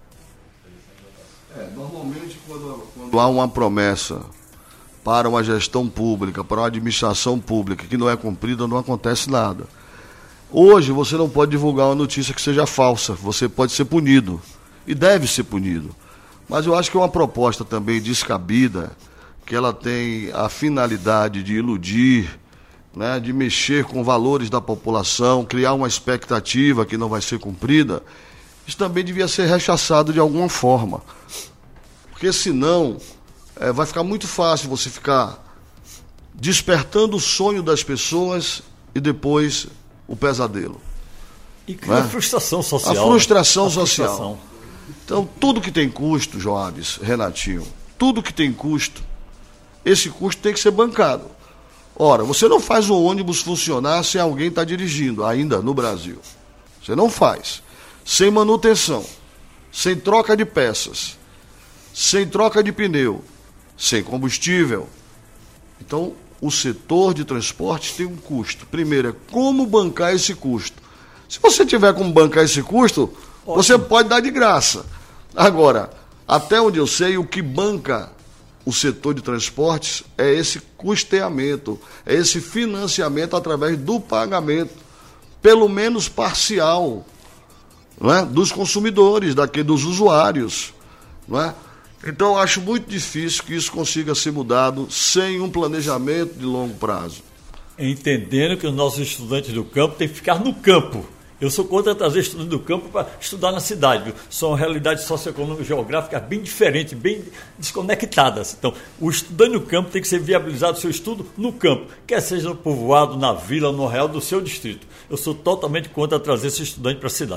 Normalmente, quando há uma promessa para uma gestão pública, para uma administração pública que não é cumprida, não acontece nada. Hoje você não pode divulgar uma notícia que seja falsa, você pode ser punido, e deve ser punido. Mas eu acho que é uma proposta também descabida, que ela tem a finalidade de iludir, né, de mexer com valores da população, criar uma expectativa que não vai ser cumprida. Isso também devia ser rechaçado de alguma forma, porque senão vai ficar muito fácil você ficar despertando o sonho das pessoas e depois o pesadelo. E cria a frustração social. A frustração social. Então, tudo que tem custo, Joabes, Renatinho, tudo que tem custo, esse custo tem que ser bancado. Ora, você não faz o ônibus funcionar sem alguém estar dirigindo, ainda no Brasil. Você não faz. Sem manutenção, sem troca de peças, sem troca de pneu, sem combustível. Então, o setor de transportes tem um custo. Primeiro, é como bancar esse custo. Se você tiver como bancar esse custo, você pode dar de graça. Agora, até onde eu sei, o que banca o setor de transportes é esse custeamento, é esse financiamento através do pagamento, pelo menos parcial, não é? Dos consumidores, dos usuários, não é? Então, eu acho muito difícil que isso consiga ser mudado sem um planejamento de longo prazo. Entendendo que os nossos estudantes do campo têm que ficar no campo. Eu sou contra trazer estudantes do campo para estudar na cidade. Viu? São realidades socioeconômicas e geográficas bem diferentes, bem desconectadas. Então, o estudante no campo tem que ser viabilizado o seu estudo no campo, quer seja no povoado, na vila, no real do seu distrito. Eu sou totalmente contra trazer esse estudante para a cidade.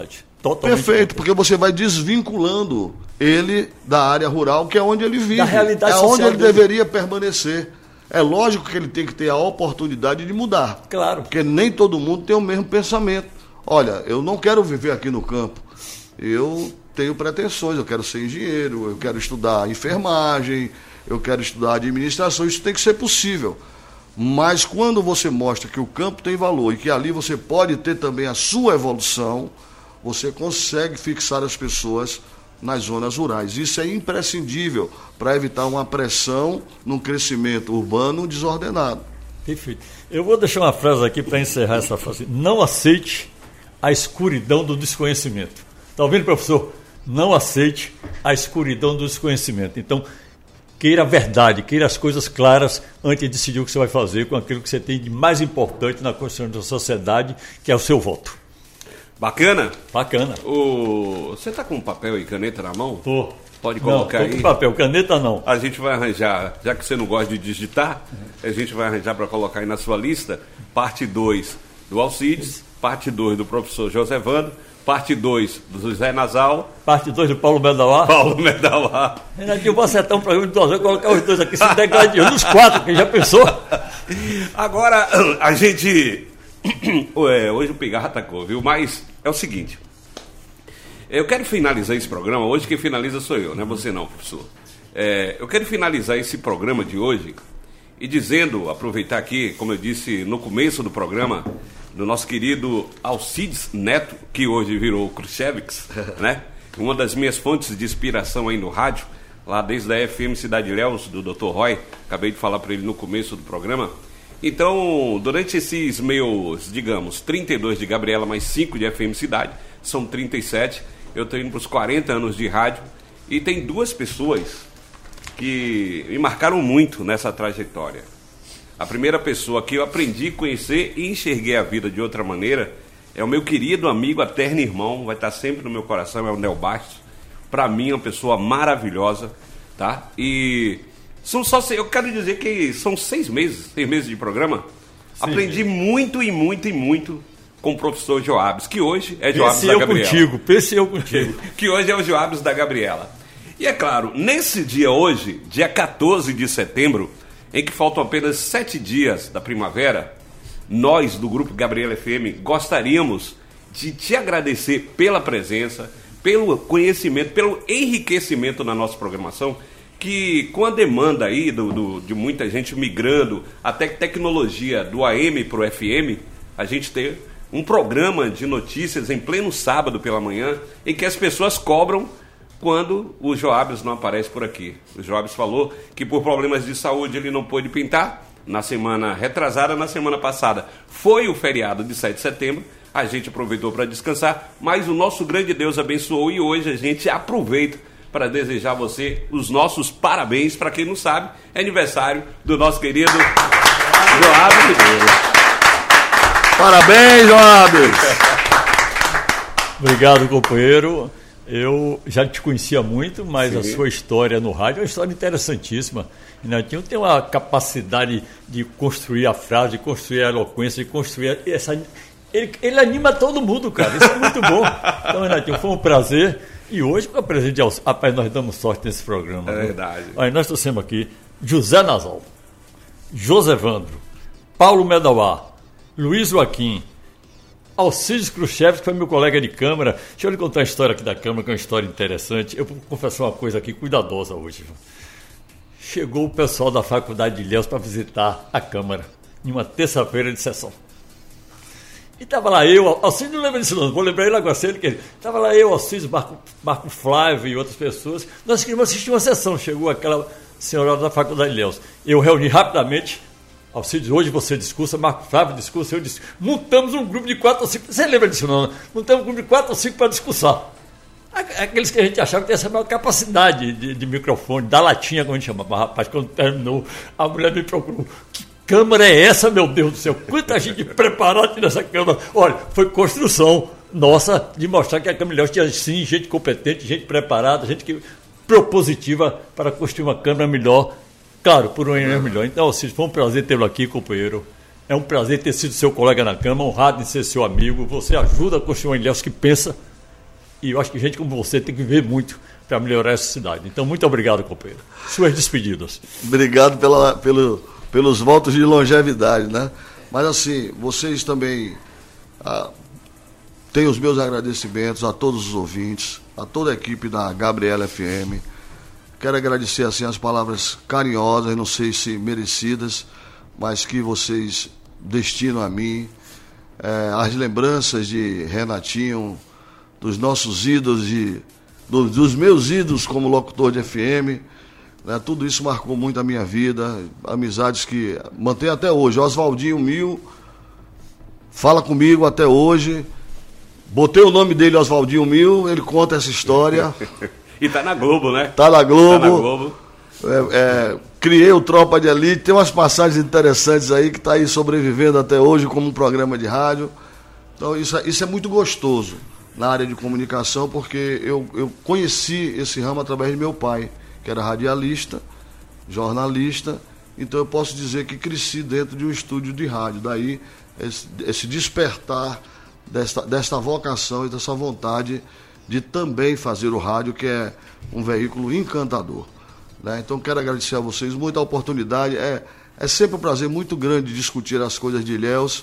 totalmente Perfeito, porque você vai desvinculando ele da área rural, que é onde ele vive. Da realidade é social onde ele dele. deveria permanecer. É lógico que ele tem que ter a oportunidade de mudar. Claro. Porque nem todo mundo tem o mesmo pensamento. Olha, eu não quero viver aqui no campo. Eu tenho pretensões, eu quero ser engenheiro, eu quero estudar enfermagem, eu quero estudar administração, isso tem que ser possível. Mas quando você mostra que o campo tem valor e que ali você pode ter também a sua evolução, você consegue fixar as pessoas nas zonas rurais. Isso é imprescindível para evitar uma pressão num crescimento urbano desordenado. Perfeito. Eu vou deixar uma frase aqui para encerrar essa frase. Não aceite a escuridão do desconhecimento. Está ouvindo, professor? Não aceite a escuridão do desconhecimento. Então, queira a verdade, queira as coisas claras antes de decidir o que você vai fazer com aquilo que você tem de mais importante na construção da sociedade, que é o seu voto. Bacana? Bacana. Você está com papel e caneta na mão? Tô. Pode colocar não, tô com papel, caneta não. A gente vai arranjar, já que você não gosta de digitar, a gente vai arranjar para colocar aí na sua lista, parte 2 do Alcides, parte 2 do professor José Vando, parte 2 do José Nasal. Parte 2 do Paulo Medauá. Paulo Medauá. Renatinho, eu vou acertar um programa de 2 horas, colocar os dois aqui, se der gladiador, nos 4, quem já pensou? Agora, a gente... Hoje o pigarro atacou, viu? Mas é o seguinte... Eu quero finalizar esse programa, hoje quem finaliza sou eu, não é você não, professor. Eu quero finalizar esse programa de hoje e dizendo, aproveitar aqui, como eu disse no começo do programa, do nosso querido Alcides Neto, que hoje virou Khrushchevix, né? Uma das minhas fontes de inspiração aí no rádio, lá desde a FM Cidade Ilhéus, do Dr. Roy, acabei de falar para ele no começo do programa. Então, durante esses meus, digamos, 32 de Gabriela mais 5 de FM Cidade, são 37, eu estou indo para os 40 anos de rádio e tem duas pessoas que me marcaram muito nessa trajetória. A primeira pessoa que eu aprendi a conhecer e enxerguei a vida de outra maneira é o meu querido amigo, eterno irmão, vai estar sempre no meu coração, é o Nel Bastos. Para mim é uma pessoa maravilhosa, tá? E eu quero dizer que são 6 meses de programa. Sim. Aprendi muito e muito e muito com o professor Joabes, que hoje é Joabes da Gabriela. Pense eu contigo. Que hoje é o Joabes da Gabriela. E é claro, nesse dia hoje, dia 14 de setembro, em que faltam apenas 7 dias da primavera, nós do Grupo Gabriela FM gostaríamos de te agradecer pela presença, pelo conhecimento, pelo enriquecimento na nossa programação, que com a demanda aí de muita gente migrando, até tecnologia do AM para o FM, a gente tem um programa de notícias em pleno sábado pela manhã, em que as pessoas cobram quando o Joabes não aparece por aqui. O Joabes falou que por problemas de saúde ele não pôde pintar na semana retrasada, na semana passada. Foi o feriado de 7 de setembro, a gente aproveitou para descansar, mas o nosso grande Deus abençoou e hoje a gente aproveita para desejar a você os nossos parabéns. Para quem não sabe, é aniversário do nosso querido Joabes Ribeiro. Parabéns, Joabes! Obrigado, companheiro. Eu já te conhecia muito, mas Sim. A sua história no rádio é uma história interessantíssima. Renatinho tem uma capacidade de construir a frase, de construir a eloquência, de construir essa... Ele anima todo mundo, cara. Isso é muito bom. Então, Renatinho, foi um prazer. E hoje, com a presença de Alcides, rapaz, nós damos sorte nesse programa. É verdade. Aí nós trouxemos aqui José Nasal, José Vandro, Paulo Medauá, Luiz Joaquim, Alcides Khrushchevix, que foi meu colega de Câmara. Deixa eu lhe contar a história aqui da Câmara, que é uma história interessante. Eu vou confessar uma coisa aqui cuidadosa hoje. Chegou o pessoal da Faculdade de Ilhéus para visitar a Câmara, em uma terça-feira de sessão. E estava lá eu, Alcides não lembra disso não, vou lembrar ele agora, estava lá eu, Alcides, Marco Flávio e outras pessoas. Nós queríamos assistir uma sessão, chegou aquela senhora da Faculdade de Ilhéus. Eu reuni rapidamente, Alcides, hoje você discursa, Marco Flávio discursa, eu disse, montamos um grupo de 4 ou 5, você lembra disso não? Montamos um grupo de 4 ou 5 para discursar. Aqueles que a gente achava que tinha essa maior capacidade de microfone, da latinha, como a gente chamava. Mas, rapaz, quando terminou, a mulher me procurou. Que Câmara é essa, meu Deus do céu? Quanta gente preparada nessa Câmara. Olha, foi construção nossa de mostrar que a Câmara de Ilhéus tinha, sim, gente competente, gente preparada, gente propositiva para construir uma Câmara melhor. Claro, por um ano melhor. Então, Alcides, foi um prazer tê-lo aqui, companheiro. É um prazer ter sido seu colega na Câmara, honrado em ser seu amigo. Você ajuda a construir uma Ilhéus que pensa E eu acho que gente como você tem que viver muito para melhorar essa cidade. Então, muito obrigado, companheiro. Suas despedidas. Obrigado pelos votos de longevidade, né? Mas assim, vocês também têm os meus agradecimentos a todos os ouvintes, a toda a equipe da Gabriela FM. Quero agradecer assim as palavras carinhosas, não sei se merecidas, mas que vocês destinam a mim. As lembranças de Renatinho, dos nossos ídolos, dos meus ídolos como locutor de FM, né? Tudo isso marcou muito a minha vida, amizades que mantenho até hoje. Oswaldinho Mil fala comigo até hoje, botei o nome dele, Oswaldinho Mil, ele conta essa história. E tá na Globo, né? Tá na Globo. Tá na Globo. Criei o Tropa de Elite, tem umas passagens interessantes aí que tá aí sobrevivendo até hoje como um programa de rádio. Então isso é muito gostoso na área de comunicação, porque eu conheci esse ramo através de meu pai, que era radialista, jornalista, então eu posso dizer que cresci dentro de um estúdio de rádio. Daí esse despertar desta vocação e dessa vontade de também fazer o rádio, que é um veículo encantador, né? Então quero agradecer a vocês muito a oportunidade. É sempre um prazer muito grande discutir as coisas de Ilhéus,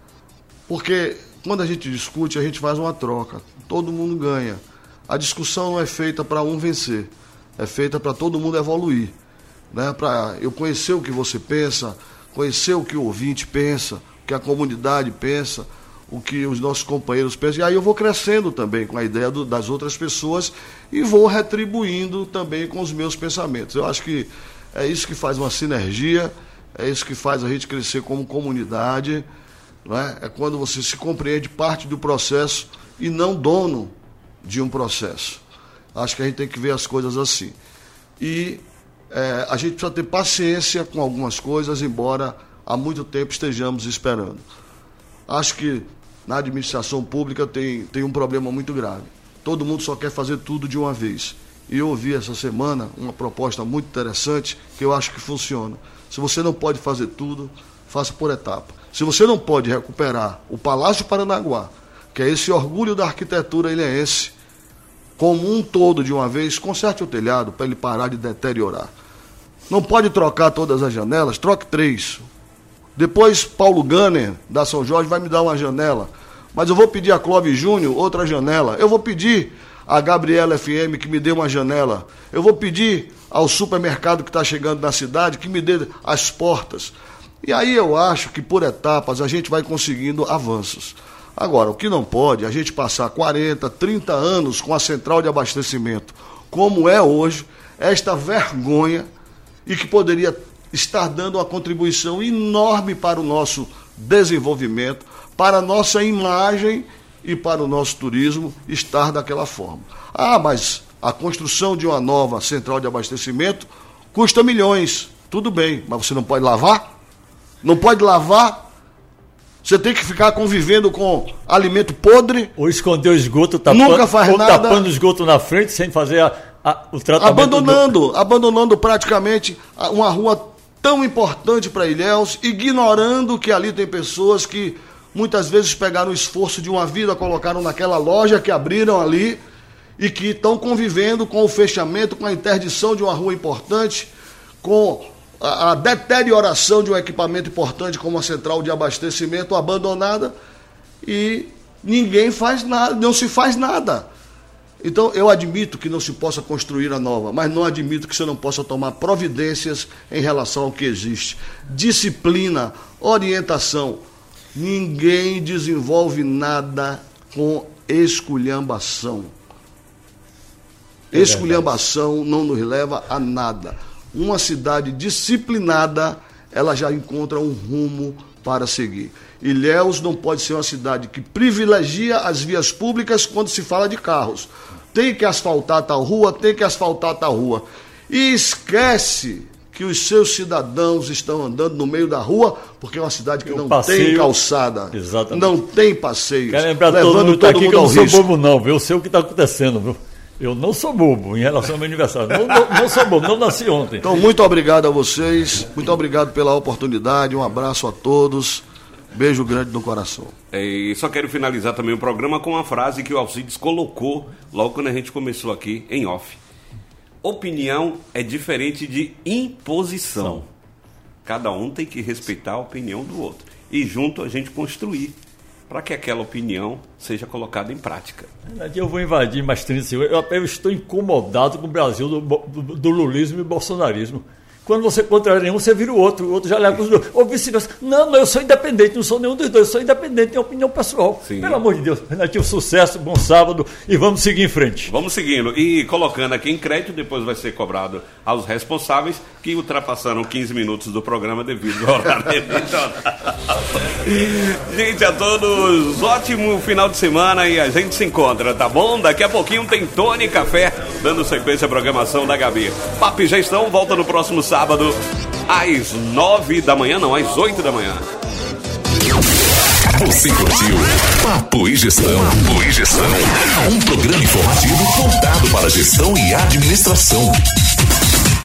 porque quando a gente discute, a gente faz uma troca, todo mundo ganha. A discussão não é feita para um vencer, é feita para todo mundo evoluir, né? Para eu conhecer o que você pensa, conhecer o que o ouvinte pensa, o que a comunidade pensa, o que os nossos companheiros pensam, e aí eu vou crescendo também com a ideia das outras pessoas e vou retribuindo também com os meus pensamentos. Eu acho que é isso que faz uma sinergia, é isso que faz a gente crescer como comunidade, não é? É quando você se compreende parte do processo e não dono de um processo. Acho que a gente tem que ver as coisas assim. E a gente precisa ter paciência com algumas coisas, embora há muito tempo estejamos esperando. Acho que na administração pública tem um problema muito grave. Todo mundo só quer fazer tudo de uma vez. E eu ouvi essa semana uma proposta muito interessante que eu acho que funciona. Se você não pode fazer tudo, faça por etapa. Se você não pode recuperar o Palácio Paranaguá, que é esse orgulho da arquitetura ilhéense, como um todo de uma vez, conserte o telhado para ele parar de deteriorar. Não pode trocar todas as janelas, troque 3. Depois, Paulo Gunner, da São Jorge, vai me dar uma janela. Mas eu vou pedir a Clóvis Júnior outra janela. Eu vou pedir a Gabriela FM que me dê uma janela. Eu vou pedir ao supermercado que está chegando na cidade que me dê as portas. E aí eu acho que, por etapas, a gente vai conseguindo avanços. Agora, o que não pode é a gente passar 40, 30 anos com a central de abastecimento, como é hoje, esta vergonha, e que poderia estar dando uma contribuição enorme para o nosso desenvolvimento, para a nossa imagem e para o nosso turismo estar daquela forma. Mas a construção de uma nova central de abastecimento custa milhões. Tudo bem, mas você não pode lavar? Não pode lavar? Você tem que ficar convivendo com alimento podre? Ou esconder o esgoto, nunca faz nada, tapando o esgoto na frente sem fazer o tratamento. Abandonando praticamente uma rua tão importante para Ilhéus, ignorando que ali tem pessoas que muitas vezes pegaram o esforço de uma vida, colocaram naquela loja que abriram ali e que estão convivendo com o fechamento, com a interdição de uma rua importante, com a deterioração de um equipamento importante como a central de abastecimento abandonada, e ninguém faz nada, não se faz nada. Então, eu admito que não se possa construir a nova, mas não admito que você não possa tomar providências em relação ao que existe. Disciplina, orientação. Ninguém desenvolve nada com esculhambação. Esculhambação não nos leva a nada. Uma cidade disciplinada, ela já encontra um rumo para seguir. Ilhéus não pode ser uma cidade que privilegia as vias públicas quando se fala de carros. Tem que asfaltar tal rua, tem que asfaltar tal rua. E esquece que os seus cidadãos estão andando no meio da rua, porque é uma cidade que não tem calçada. Exatamente. Não tem passeios. Quero lembrar todo mundo aqui que eu não sou bobo não, viu? Eu sei o que está acontecendo, viu? Eu não sou bobo em relação ao meu aniversário. Não sou bobo, não nasci ontem. Então, muito obrigado a vocês. Muito obrigado pela oportunidade. Um abraço a todos. Beijo grande no coração. E só quero finalizar também o programa com uma frase que o Alcides colocou logo quando a gente começou aqui em off. Opinião é diferente de imposição. Cada um tem que respeitar a opinião do outro. E junto a gente construir para que aquela opinião seja colocada em prática. Eu vou invadir mais 30 segundos. Eu estou incomodado com o Brasil do lulismo e bolsonarismo. Quando você contraria um, você vira o outro já leva os dois. Ou vice-versa. Não, eu sou independente, não sou nenhum dos dois, eu sou independente, tenho opinião pessoal. Sim. Pelo amor de Deus, Renatinho, sucesso, bom sábado e vamos seguir em frente. Vamos seguindo. E colocando aqui em crédito, depois vai ser cobrado aos responsáveis que ultrapassaram 15 minutos do programa devido ao horário. Gente, a todos, ótimo final de semana e a gente se encontra, tá bom? Daqui a pouquinho tem Tony Café, dando sequência à programação da Gabi. Papo e Gestão volta no próximo sábado, às 9 da manhã, não, às 8 da manhã. Você curtiu Papo e Gestão. Papo e Gestão. Um programa informativo voltado para gestão e administração.